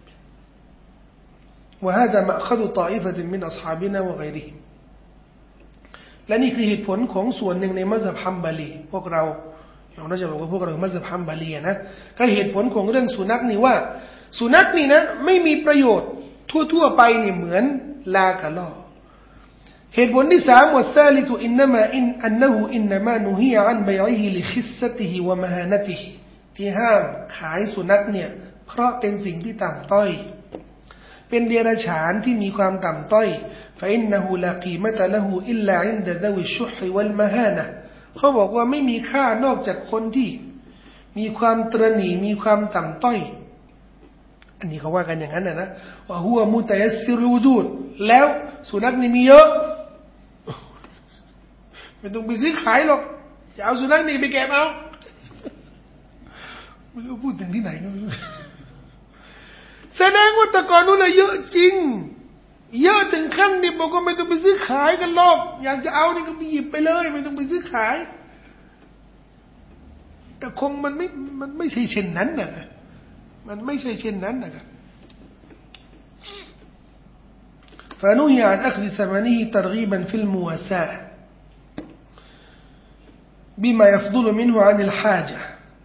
ว่าฮะดะมะคดุฏออิฟะตินมินอัศฮาบินะวะฆอยริฮิมและนี่คือเหตุผลของส่วนหนึ่งในมัซฮับฮัมบาลีพวกเราเราจะบอกว่าพวกเรามัซฮับฮัมบาลีนะก็เหตุผลของเรื่องสุนัขนี่ว่าสุนัขนี่นะไม่มีประโยชน์ทั่วไปนี่เหมือนลากับล่อเหตุผลที่สามวัสซาลิตุอินนามาอันนะฮูอินนามานุฮียะอันบัยอิฮิลิคิสซะติฮิวะมะฮานะติฮิที่ห้ามขายสุนัขเนี่ยเพราะเป็นสิ่งที่ต่ำต้อยเป็นเดรัจฉานที่มีความต่ำต้อยฟะอินนะฮูลากีมะตะละฮูอิลลาอินดะซะวิชชุฮวัลมะฮานะเขาบอกว่าไม่มีค่านอกจากคนที่มีความตระหนี่มีความต่ำต้อยอันนี้เขาว่ากันอย่างนั้นนะว่าหัวมุตัยสซิรูจูดแล้วสุนัขนี่มีเยอะไม่ต้องไปซื้อขายหรอกจะเอาสุนัขนี่ไปเก็บเอาไม่รู้พูดถึงที่ไหนก็ไม่รู้แสดงว่าแต่ก่อนนู้นเยอะจริงเยอะถึงขั้นที่บอกว่าไม่ต้องไปซื้อขายกันหรอกอยากจะเอานี่ก็ไปหยิบไปเลยไม่ต้องไปซื้อขายแต่คงมันไม่ใช่เช่นนั้นนะมันไม่ใช่เช่นนั้นนะครับفنهي عن أخذ ثمنه ترغيبا في المواساة بما يفضل منه عن الحاجة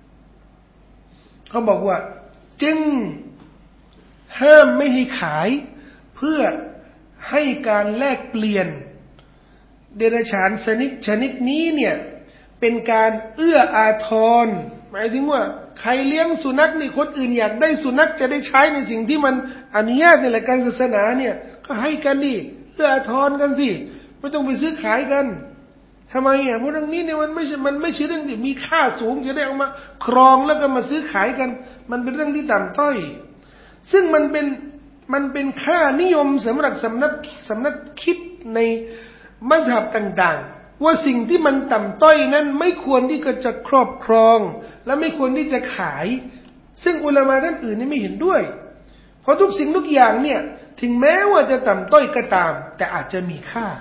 เขาบอกว่าจึงห้ามไม่ให้ขายเพื่อให้การแลกเปลี่ยนเดรัจฉานชนิดนี้เนี่ยเป็นการเอื้ออาทรหมายถึงว่าใครเลี้ยงสุนัขนี่คนอื่นอยากได้สุนัขจะได้ใช้ในสิ่งที่มันอนุญาตในหลักการศาสนาเนี่ยก็ให้กันดิเอื้ออาทรกันสิไม่ต้องไปซื้อขายกันทำไมอ่ะเพราะเรื่องนี้เนี่ยมันไม่ใช่เรื่องที่มีค่าสูงจะได้เอามาครองแล้วก็มาซื้อขายกันมันเป็นเรื่องที่ต่ำต้อยซึ่งมันเป็นค่านิยมสำหรับสำนักคิดในมัซฮับต่างๆว่าสิ่งที่มันต่ำต้อยนั้นไม่ควรที่จะครอบครองและไม่ควรที่จะขายซึ่งอุลามะท่านอื่นนี่ไม่เห็นด้วยเพราะทุกสิ่งทุกอย่างเนี่ยถึงแม้ว่าจะต่ำต้อยก็ตามแต่อาจจะมีค่า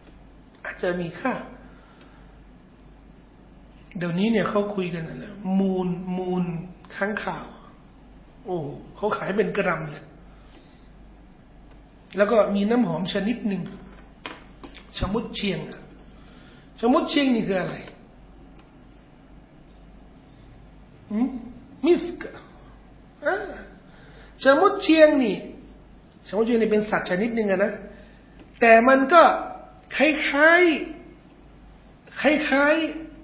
เดี๋ยวนี้เนี่ยเขาคุยกันนะมูลค้างข่าวโอ้เขาขายเป็นกรัมเลยแล้วก็มีน้ำหอมชนิดหนึ่งชะมุดเชียงนี่คืออะไรมิสก์ชะมุดเชียงนี่เป็นสัตว์ชนิดหนึ่งนะแต่มันก็คล้าย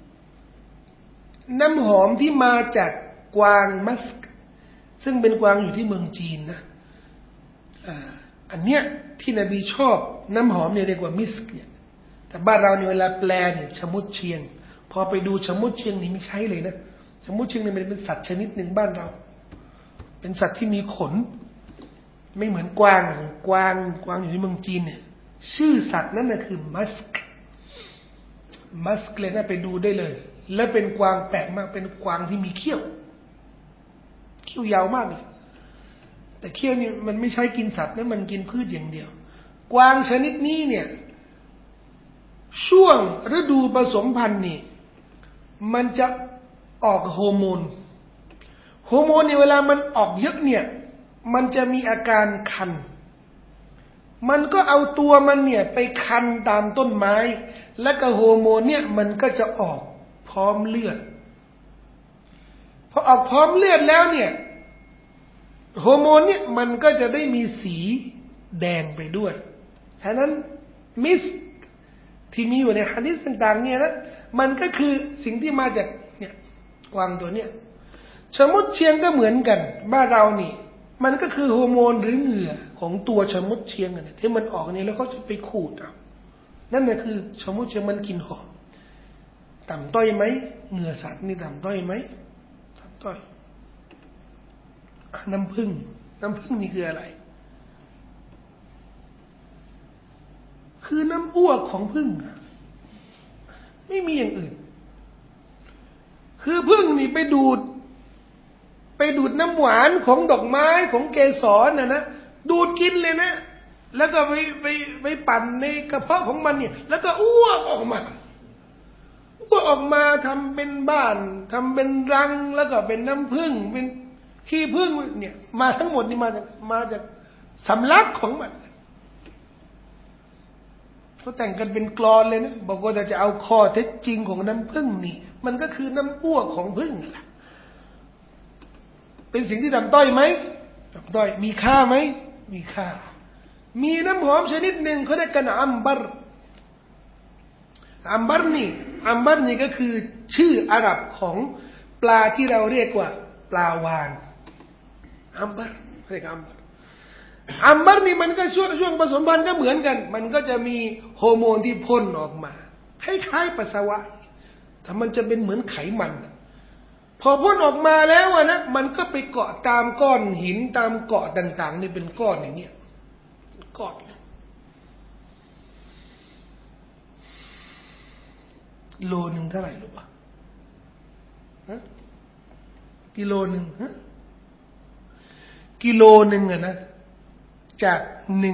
น้ำหอมที่มาจากกวางมัสก์ซึ่งเป็นกวางอยู่ที่เมืองจีนนะอันเนี้ยที่นบีชอบน้ำหอมเนี่ยเรียกว่ามิสก์เนี่ยแต่บ้านเราเนี่ยเวลาแปลเนี่ยชะมุดเชียงพอไปดูชะมุดเชียงนี่ไม่ใช่เลยนะชะมุดเชียงเนี่ยมันเป็นสัตว์ชนิดหนึ่งบ้านเราเป็นสัตว์ที่มีขนไม่เหมือนกวางอยู่ที่เมืองจีนเนี่ยชื่อสัตว์นั่นน่ะคือมัสก์เลยนะไปดูได้เลยและเป็นกวางแปลกมากเป็นกวางที่มีเขี้ยวยาวมากเลยแต่เขี้ยวนี่มันไม่ใช่กินสัตว์นะมันกินพืชอย่างเดียวกวางชนิดนี้เนี่ยช่วงฤดูผสมพันธุ์นี่มันจะออกฮอร์โมนเนี่ยเวลามันออกเยอะเนี่ยมันจะมีอาการคันมันก็เอาตัวมันเนี่ยไปคันตามต้นไม้แล้วก็ฮอร์โมนเนี่ยมันก็จะออกพร้อมเลือดพอออกพร้อมเลือดแล้วเนี่ยฮอร์โมนเนี่ยมันก็จะได้มีสีแดงไปด้วยฉะนั้นมิสที่มีอยู่ในหะดีษต่างๆเนี่ยนะมันก็คือสิ่งที่มาจากเนี่ยกวางตัวเนี่ยชะมุดเชียงก็เหมือนกันบ้านเรานี่มันก็คือฮอร์โมนหรือเหงื่อของตัวชะมุดเชียงเนี่ยที่มันออกนี่แล้วเขาจะไปขูดเอานั่นน่ะคือชะมุดเชียงมันกินหอมต่ำต้อยไหมเหงื่อสัตว์นี่ต่ำต้อยไหมต่ำต้อยน้ำผึ้งนี่คืออะไรคือน้ำอ้วกของผึ้งไม่มีอย่างอื่นคือผึ้งนี่ไปดูดน้ำหวานของดอกไม้ของเกสรนะดูดกินเลยนะแล้วก็ไปปั่นในกระเพาะของมันเนี่ยแล้วก็อ้วกออกมาทำเป็นบ้านทำเป็นรังแล้วก็เป็นน้ำผึ้งเป็นขี้ผึ้งเนี่ยมาทั้งหมดนี่มาจากสำลักของมันเขาแต่งกันเป็นกลอนเลยนะบอกว่าจะเอาข้อเท็จจริงของน้ำผึ้งนี่มันก็คือน้ำอ้วกของผึ้งแหละเป็นสิ่งที่ต่ำต้อยไหมต่ำต้อยมีค่าไหมมีค่ามีน้ำหอมชนิดหนึ่งเขาเรียกกันอัมบัรนี่ก็คือชื่ออาหรับของปลาที่เราเรียกว่าปลาวาฬอัมบัรเรียกอัมบัรนี่มันก็ช่วงผสมพันธุ์ก็เหมือนกันมันก็จะมีฮอร์โมนที่พ่นออกมาคล้ายๆปัสสาวะแต่มันจะเป็นเหมือนไขมันพอพ่นออกมาแล้วนะมันก็ไปเกาะตามก้อนหินตามเกาะต่างๆนี่เป็นก้อนอย่างเงี้ยก้อนโลนึงเท่าไหร่รู้ป่ะกิโลนึงกิโลนึงอะนะจาก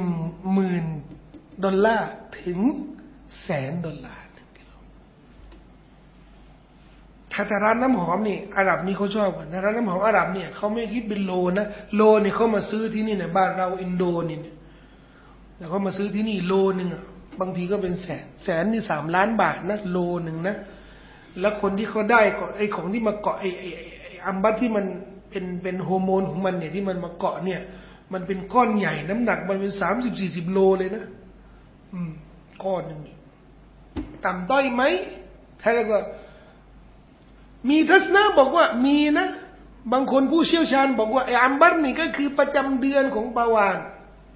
$10,000ถึง$100,000ถ้าร้านน้ำหอมนี่อาหรับนี่เขาชอบกันถ้าร้านน้ำหอมอาหรับเนี่ยเขาไม่คิดเป็นโลนะโลนี่เขามาซื้อที่นี่เนี่ยบ้านเราอินโดนี่แล้วเขามาซื้อที่นี่โลนึงบางทีก็เป็นแสนนี่3,000,000 บาทนะโลนึงนะแล้วคนที่เขาได้ก็ไอ้ของที่มาเกาะไอ้อัมบัตที่มันเป็นฮอร์โมนของมันเนี่ยที่มันมาเกาะเนี่ยมันเป็นก้อนใหญ่น้ำหนักมันเป็น30-40 โลเลยนะก้อนนึงต่ำต้อยไหมแท้แล้วก็มีทัศนะบอกว่ามีนะบางคนผู้เชี่ยวชาญบอกว่าไอ้อัมบัตนี่ก็คือประจำเดือนของปลาวาฬ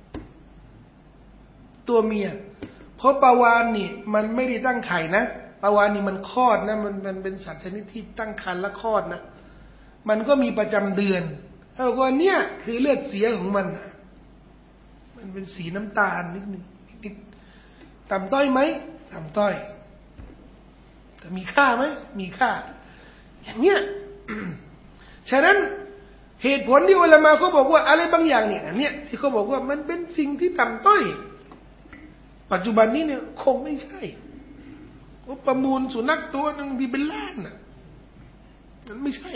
ตัวเมียเพราะปลาวาฬนี่มันไม่ได้ตั้งไข่นะปลาวาฬนี่มันคลอดนะมันเป็นสัตว์ชนิดที่ตั้งครรภ์และคลอดนะมันก็มีประจำเดือนเขาบอกว่าเนี่ยคือเลือดเสียของมันมันเป็นสีน้ำตาลนิดนึงต่ำต้อยไหมต่ำต้อยแต่มีค่าไหมมีค่าอย่างเงี้ย ฉะนั้นเหตุผลที่อุลามะเขาบอกว่าอะไรบางอย่างเนี่ยอันเนี้ยที่เขาบอกว่ามันเป็นสิ่งที่ต่ำต้อยปัจจุบันนี้เนี่ยคงไม่ใช่ว่าประมูลสุนัขตัวนึงที่เป็นล้านน่ะมันไม่ใช่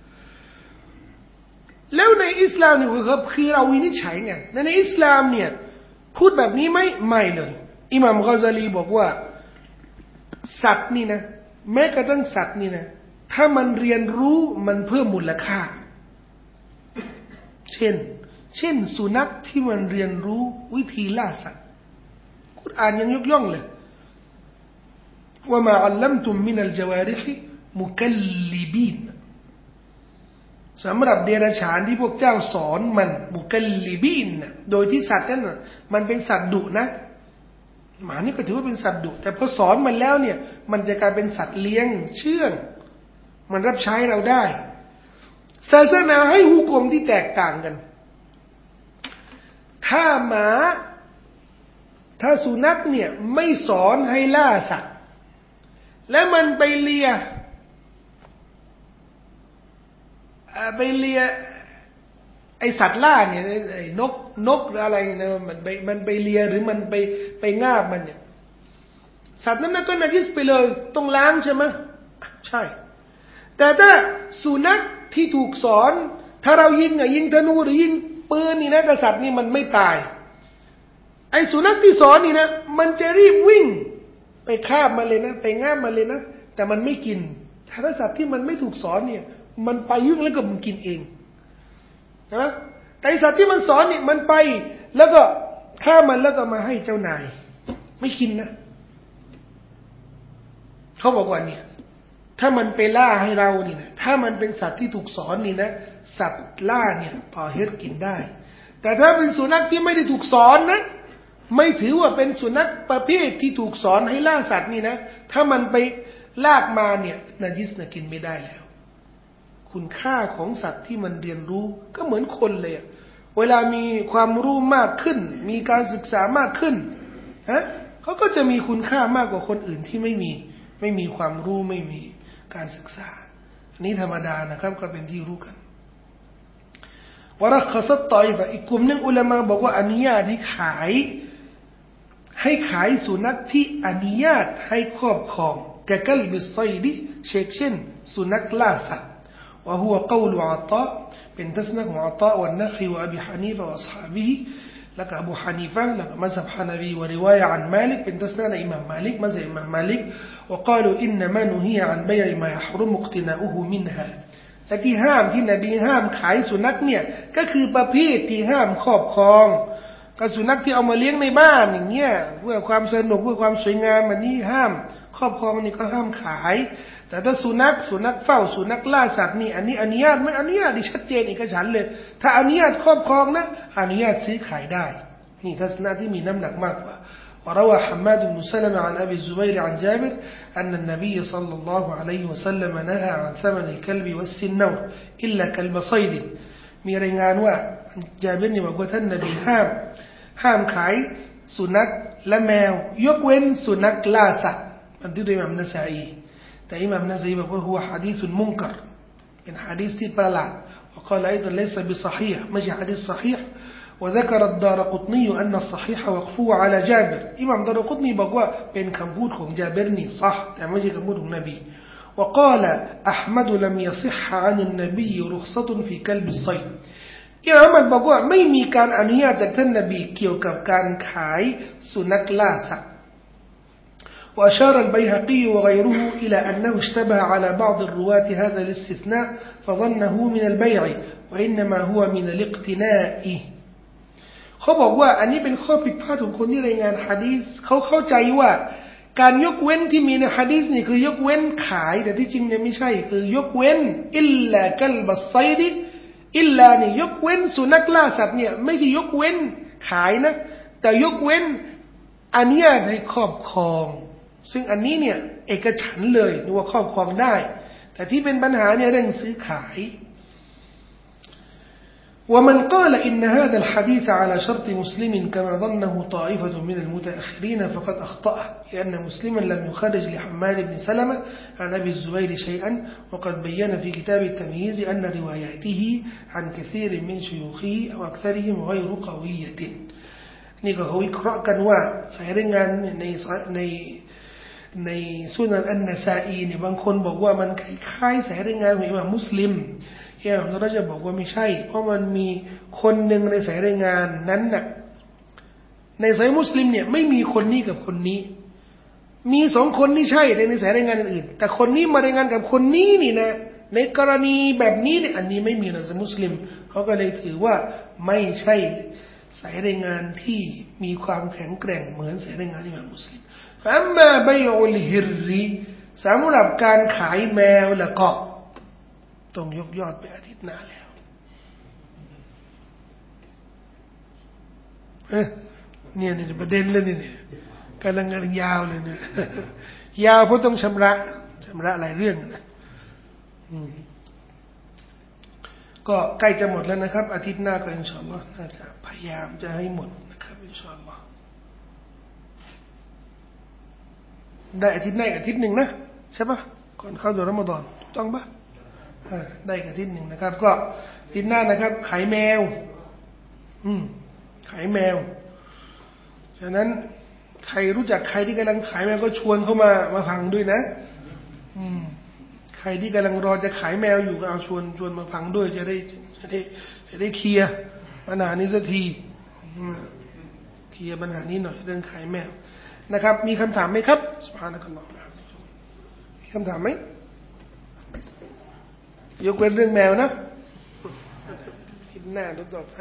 แล้วในอิสลามเนี่ยคือเราวินิจฉัยไงในอิสลามเนี่ยพูดแบบนี้ไม่เลยอิหม่ามกอซาลีบอกว่าสัตว์นี่นะแม้กระทั่งสัตว์นี่นะถ้ามันเรียนรู้มันเพิ่มมูลค่าเช่นสุนัขที่มันเรียนรู้วิธีล่าสัตว์กุรอานยังยกย่องเลยว่ามาอัลลัมตุมมินัลจวาริฮิมุกัลลิบีนสำหรับเดรัจฉานที่พวกเจ้าสอนมันมุกัลลิบีนโดยที่สัตว์นั้นมันเป็นสัตว์ดุนะหมานี่ก็ถือว่าเป็นสัตว์ดุแต่พอสอนมันแล้วเนี่ยมันจะกลายเป็นสัตว์เลี้ยงเชื่องมันรับใช้เราได้ศาสนาให้หุกมที่แตกต่างกันถ้าสุนัขเนี่ยไม่สอนให้ล่าสัตว์และมันไปเลียไอสัตว์ล่าเนี่ยไอ้นกหรืออะไรเนี่ยมันไปเลียหรือมันไปงาบมันเนี่ยสัตว์นั้นก็นาจิสไปเลยต้องล้างใช่ไหมใช่แต่ถ้าสุนัขที่ถูกสอนถ้าเรายิงธนูหรือยิงปืนนี่นะกษัตริย์นี่มันไม่ตายไอ้สุนัขที่สอนนี่นะมันจะรีบวิ่งไปคาบมันเลยนะไปงาบมันเลยนะแต่มันไม่กินถ้าสัตว์ที่มันไม่ถูกสอนเนี่ยมันไปวิ่งแล้วก็มันกินเองนะแต่สัตว์ที่มันสอนเนี่ยมันไปแล้วก็ฆ่ามันแล้วก็มาให้เจ้านายไม่กินนะเขาบอกว่าเนี่ยถ้ามันไปล่าให้เรานี่นะถ้ามันเป็นสัตว์ที่ถูกสอนนี่นะสัตว์ล่าเนี่ยพอเฮ็ดกินได้แต่ถ้าเป็นสุนัขที่ไม่ได้ถูกสอนนะไม่ถือว่าเป็นสุนัขประเภทที่ถูกสอนให้ล่าสัตว์นี่นะถ้ามันไปลากมาเนี่ยนาจิสนะกินไม่ได้แล้วคุณค่าของสัตว์ที่มันเรียนรู้ก็เหมือนคนเลยเวลามีความรู้มากขึ้นมีการศึกษามากขึ้นเขาก็จะมีคุณค่ามากกว่าคนอื่นที่ไม่มีความรู้ไม่มีการศึกษาอันนี้ธรรมดานะครับก็เป็นที่รู้กันวะรักษัตต่อยอีกกลุ่มนึงอุลามะบอกว่าอนุญาตให้ขายสุนัขที่อนุญาตให้ครอบครองกะกัลบิไซดิเช่นสุนัขล่าสัตว์وهو قول عطاء بن تسنق وعطاء والنخعي وأبي حنيفة وأصحابه لك أبو حنيفة لك مذهب حنفي ورواية عن مالك بن تسنق لإمام مالك مذهب إمام مالك وقالوا إنما نهي عن بيع ما يحرم اقتناؤه منها แต่ที่ห้ามที่นบีห้ามขายสุนัขเนี่ยก็คือประเภทที่ห้ามครอบครองก็สุนัขที่เอามาเลี้ยงในบ้านอย่างเงี้ยเพื่อความสนุกเพื่อความสวยงามอันนี้ห้ามครอบครองนี่ก็ห้ามขายแต่ถ้าสุนัขเฝ้าสุนัขล่าสัตว์นี่อันนี้อนุญาตไม่อนุญาตที่ชัดเจนเอกฉันท์เลยถ้าอนุญาตครอบครองนะอนุญาตซื้อขายได้นี่ทัศนะที่มีน้ำหนักมากกว่า وروى حماد بن سلمة عن أبي الزبير عن جابر أن النبي صلى الله عليه وسلم نهى عن ثمن الكلب والسنور إلا كلب صيد มีรายงานว่าจาบิรเนี่ยบอกว่าท่านนบีห้ามขายสุนัขและแมวยกเว้นสุนัขล่าสัตว์บันทึกโดยอิหม่ามนะซาอีแต่อิหม่ามนะซาอีบอกว่าหัวหะดีษมุนกัรเป็นหะดีษที่ประหลาด وقال أيضا ليس بصحيح ไม่ใช่หะดีษ صحيح وذكر الدارقطني أن الصحيح وقفوه على جابر อิหม่ามดารกุตนีบอกว่าเป็นคำพูดของจาบิรนี่صح แต่ไม่ใช่คำพูดของนบี وقال أحمد لم يصح عن النبي رخصة في كلب الصيد อิหม่ามอัลบอกว่าไม่มีการอนุญาตจากท่านนบีเกี่ยวกับการขายสุนัขล่าสัตว์ وأشار البيهقي وغيره إلى أنه اشتبه على بعض الرواة هذا الاستثناء فظنه من البيع وإنما هو من الاقتناء เขาบอกว่าอันนี้เป็นข้อผิดพลาดของคนที่รายงานหะดีษเขาเข้าใจว่าการยกเว้นที่มีในหะดีษนี่คือยกเว้นขายแต่ที่จริงเนี่ยไม่ใช่คือยกเว้นอิลลากัลบัสไซดอิลลานี่ยกเว้นสุนัขล่าสัตว์เนี่ยไม่ใช่ยกเว้นขายนะแต่ยกเว้นอนุญาตให้ครอบครองซึ่งอันนี้เนี่ยเอกฉันท์เลยว่าครอบครองได้แต่ที่เป็นปัญหาเนี่ยเรื่องซื้อขายومن قال إن هذا الحديث على شرط مسلم كما ظنه طائفة من المتأخرين فقد أخطأ لأن مسلما لم يخرج لحماد بن سلمة عن أبي الزبير شيئا وقد بين في كتاب التمييز أن رواياته عن كثير من شيوخه أو أكثرهم غير قوية นี่ก็เขาวิเคราะห์กันว่าสายรายงานในซุนันอันนะซาอีเนี่ยบางคนบอกว่ามันคล้ายๆสายรายงานของอิหม่ามมุสลิมอิหม่ามเราจะบอกว่าไม่ใช่เพราะมันมีคนหนึ่งในสายรายงานนั้นน่ะในสายมุสลิมเนี่ยไม่มีคนนี้กับคนนี้มีสองคนนี่ใช่ในสายรายงานอื่นแต่คนนี้มารายงานกับคนนี้นี่นะในกรณีแบบนี้เนี่ยอันนี้ไม่มีในสายมุสลิมเขาก็เลยถือว่าไม่ใช่สายรายงานที่มีความแข็งแกร่งเหมือนสายรายงานอิหม่ามมุสลิมอัมมาบัยอุลฮิรรีสำหรับการขายแมวแล้วก็ต้องยกยอดไปอาทิตย์หน้าแล้วเนี่ยประเด็นเลยเนี่ยกำลังยาวเลยเนี่ยยาวเพราะต้องชำระหลายเรื่องนะก็ใกล้จะหมดแล้วนะครับอาทิตย์หน้าก็อินชาอัลลอฮ์น่าจะพยายามจะให้หมดนะครับอินชาอัลลอฮ์ได้อาทิตย์หน้าอาทิตย์หนึ่งนะใช่ปะก่อนเข้าเดือนรอมฎอนถูกต้องปะได้อาทิตย์หนึ่งนะครับก็อาทิตย์หน้านะครับขายแมวขายแมวฉะนั้นใครรู้จักใครที่กำลังขายแมวก็ชวนเข้ามาฟังด้วยนะใครที่กำลังรอจะขายแมวอยู่ก็เอาชวนมาฟังด้วยจะได้เคลียร์ปัญหานี้สักทีเคลียร์ปัญหานี้หน่อยเรื่องขายแมวนะครับมีคำถามไหมครับซุบฮานะกัลลอฮ์มีคำถามไหมยกเว้นเรื่องแมวนะคิดหน้าดูตอบให้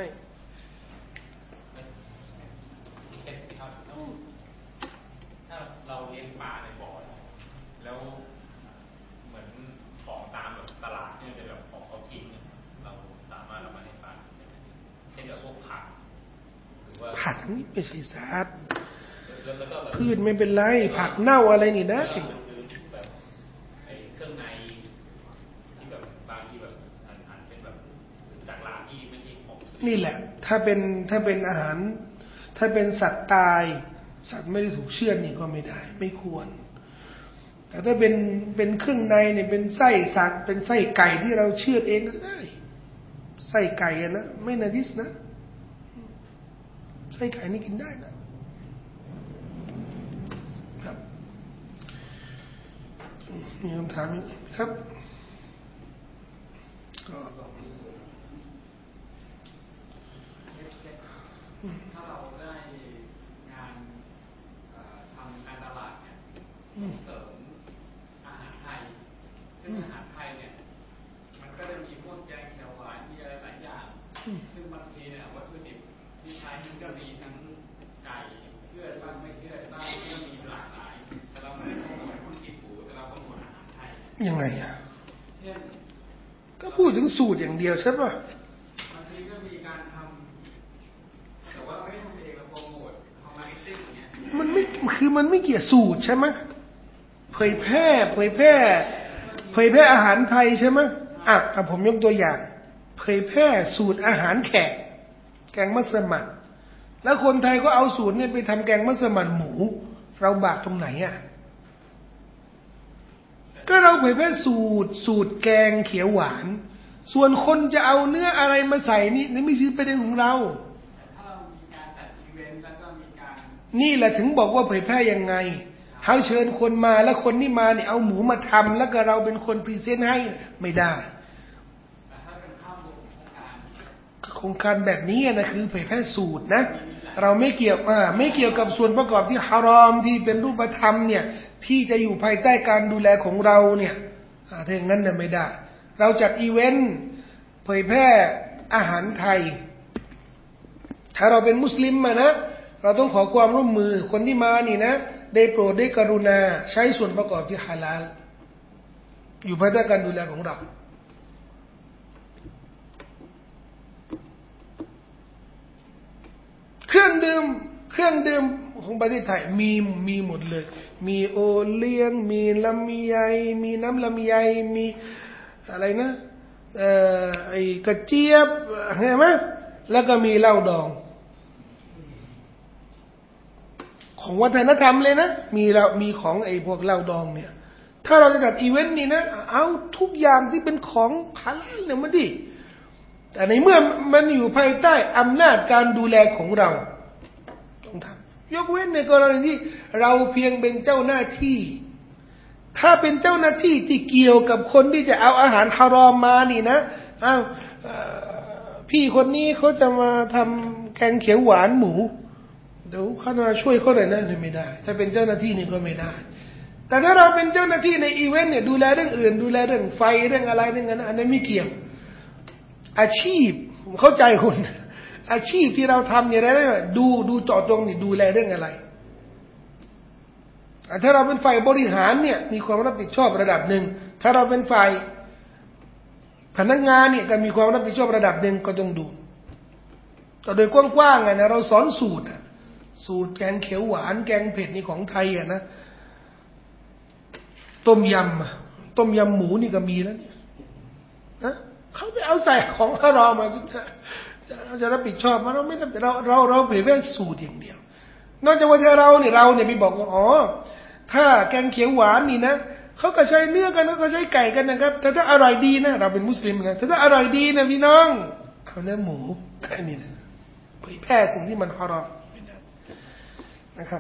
ถ้าเราเลี้ยงปลาในบ่อแล้วเหมือนของตามแบบตลาดเนี่ยเป็นแบบของเขากินเราสามารถเอามาให้ปลาเช่นแบบพวกผักหรือว่าผักนี่ไม่ใช่สะอาดพืชไม่เป็นไรผักเน่าอะไรนี่ได้แบบไอ้เครื่องในที่แบบบางทีแบบอาจเป็นแบบจากร้านที่ไม่ใช่ของนี่แหละถ้าเป็นอาหารถ้าเป็นสัตว์ตายสัตว์ไม่ได้ถูกเชือดนี่ก็ไม่ได้ไม่ควรแต่ถ้าเป็นเครื่องในเนี่ยเป็นไส้สัตว์เป็นไส้ไก่ที่เราเชือดเองก็ได้ไส้ไก่นะไม่นาดิสนะไส้ไก่นี่กินได้นะครับมีคำถามอีกครับก็ถ้าเราได้งานทำการตลาดเนี่ยเสริมอาหารไทยซึ่งอาหารไทยเนี่ยมันก็จะมีพวกแกงเขียวหวานมีอะไรหลายอย่างซึ่งบางทีเนี่ยวัตถุดิบที่ใช้มันก็มีทั้งไก่เชื่อบ้างไม่เชื่อบ้างก็มีหลากหลายแต่เราไม่ได้โปรโมทธุรกิจหรูแต่เราโปรโมทอาหารไทยยังไงอ่ะเช่นก็พูดถึงสูตรอย่างเดียวใช่ป่ะบางทีก็มีการทำแต่ว่าไม่ทำเองเราโปรโมททมันไม่เกี่ยวสูตรใช่ไหมเผยแพร่อาหารไทยใช่ไหมผมยกตัวอย่างเผยแพร่สูตรอาหารแขกแกงมัสมั่นแล้วคนไทยก็เอาสูตรนี้ไปทำแกงมัสมั่นหมูเราบาปตรงไหนก็เราเผยแพร่สูตรแกงเขียวหวานส่วนคนจะเอาเนื้ออะไรมาใส่นี่ไม่ใช่ประเด็นของเรานี่แหละถึงบอกว่าเผยแพร่ยังไงเขาเชิญคนมาแล้วคนที่มาเนี่ยเอาหมูมาทำแล้วก็เราเป็นคนพรีเซนต์ให้ไม่ได้โครงการแบบนี้นะคือเผยแพร่สูตรนะเราไม่เกี่ยวกับส่วนประกอบที่ฮารอมที่เป็นรูปธรรมเนี่ยที่จะอยู่ภายใต้การดูแลของเราเนี่ยถ้าอย่างนั้นเนี่ยไม่ได้เราจัดอีเวนต์เผยแพร่อาหารไทยถ้าเราเป็นมุสลิมนะเราต้องขอความร่วมมือคนที่มานี่นะได้โปรดได้กรุณาใช้ส่วนประกอบที่ฮาลาลอยู่ภายใต้การดูแลของเราเครื่องดื่มของประเทศไทยมีหมดเลยมีโอเลี้ยงมีลำไยมีน้ำลำไยมีอะไรนะไอ้กระเจี๊ยบเห็นไหมแล้วก็มีเหล้าดองของวัฒนธรรมเลยนะมีของไอ้พวกเหล้าดองเนี่ยถ้าเราจะจัดอีเวนต์นี่นะเอาทุกอย่างที่เป็นของฮาลาลเนี่ยมาดิแต่ในเมื่อมันอยู่ภายใต้อำนาจการดูแลของเราต้องทำยกเว้นในกรณีที่เราเพียงเป็นเจ้าหน้าที่ถ้าเป็นเจ้าหน้าที่ที่เกี่ยวกับคนที่จะเอาอาหารฮารอมมานี่นะพี่คนนี้เขาจะมาทำแกงเขียวหวานหมูเดี๋ยวเขามาช่วยเขาเลยนะไม่ได้ถ้าเป็นเจ้าหน้าที่นี่ก็ไม่ได้แต่ถ้าเราเป็นเจ้าหน้าที่ในอีเวนต์เนี่ยดูแลเรื่องอื่นดูแลเรื่องไฟเรื่องอะไรเรื่องนั้นอันนั้นไม่เกี่ยวอาชีพเข้าใจคุณอาชีพที่เราทำเนี่ยได้ดูเจาะจงนี่ดูแลเรื่องอะไรถ้าเราเป็นฝ่ายบริหารเนี่ยมีความรับผิดชอบระดับหนึ่งถ้าเราเป็นฝ่ายพนักงานเนี่ยก็มีความรับผิดชอบระดับหนึ่งก็ต้องดูก็โดยกว้างๆนะเราสอนสูตรแกงเขียวหวานแกงเผ็ดนี่ของไทยนะต้มยำหมูนี่ก็มีแล้วเนี่ยนะเขาไปเอาใส่ของฮารอมมาจะรับผิดชอบมาเราไม่ได้เราเผยแพร่สูตรอย่างเดียวนอกจากว่าเราเนี่ยไปบอกว่าถ้าแกงเขียวหวานนี่นะเขาก็ใช้เนื้อกันเขาก็ใช้ไก่กันนะครับแต่ถ้าอร่อยดีนะเราเป็นมุสลิมนะถ้าอร่อยดีนะพี่น้องเอาเนื้อหมูอันนี้นะเผยแพร่สิ่งที่มันฮารอมนะครับ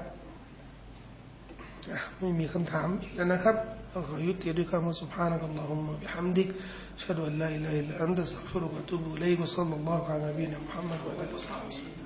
ไม่มีคำถามอีกแล้วนะครับขอยุติด้วยคำว่า سبحانك اللهم وبحمدك أشهد أن لا إله إلا أنت أستغفرك وأتوب إليك وصلى الله على نبينا محمد وعلى آله وصحبه وسلم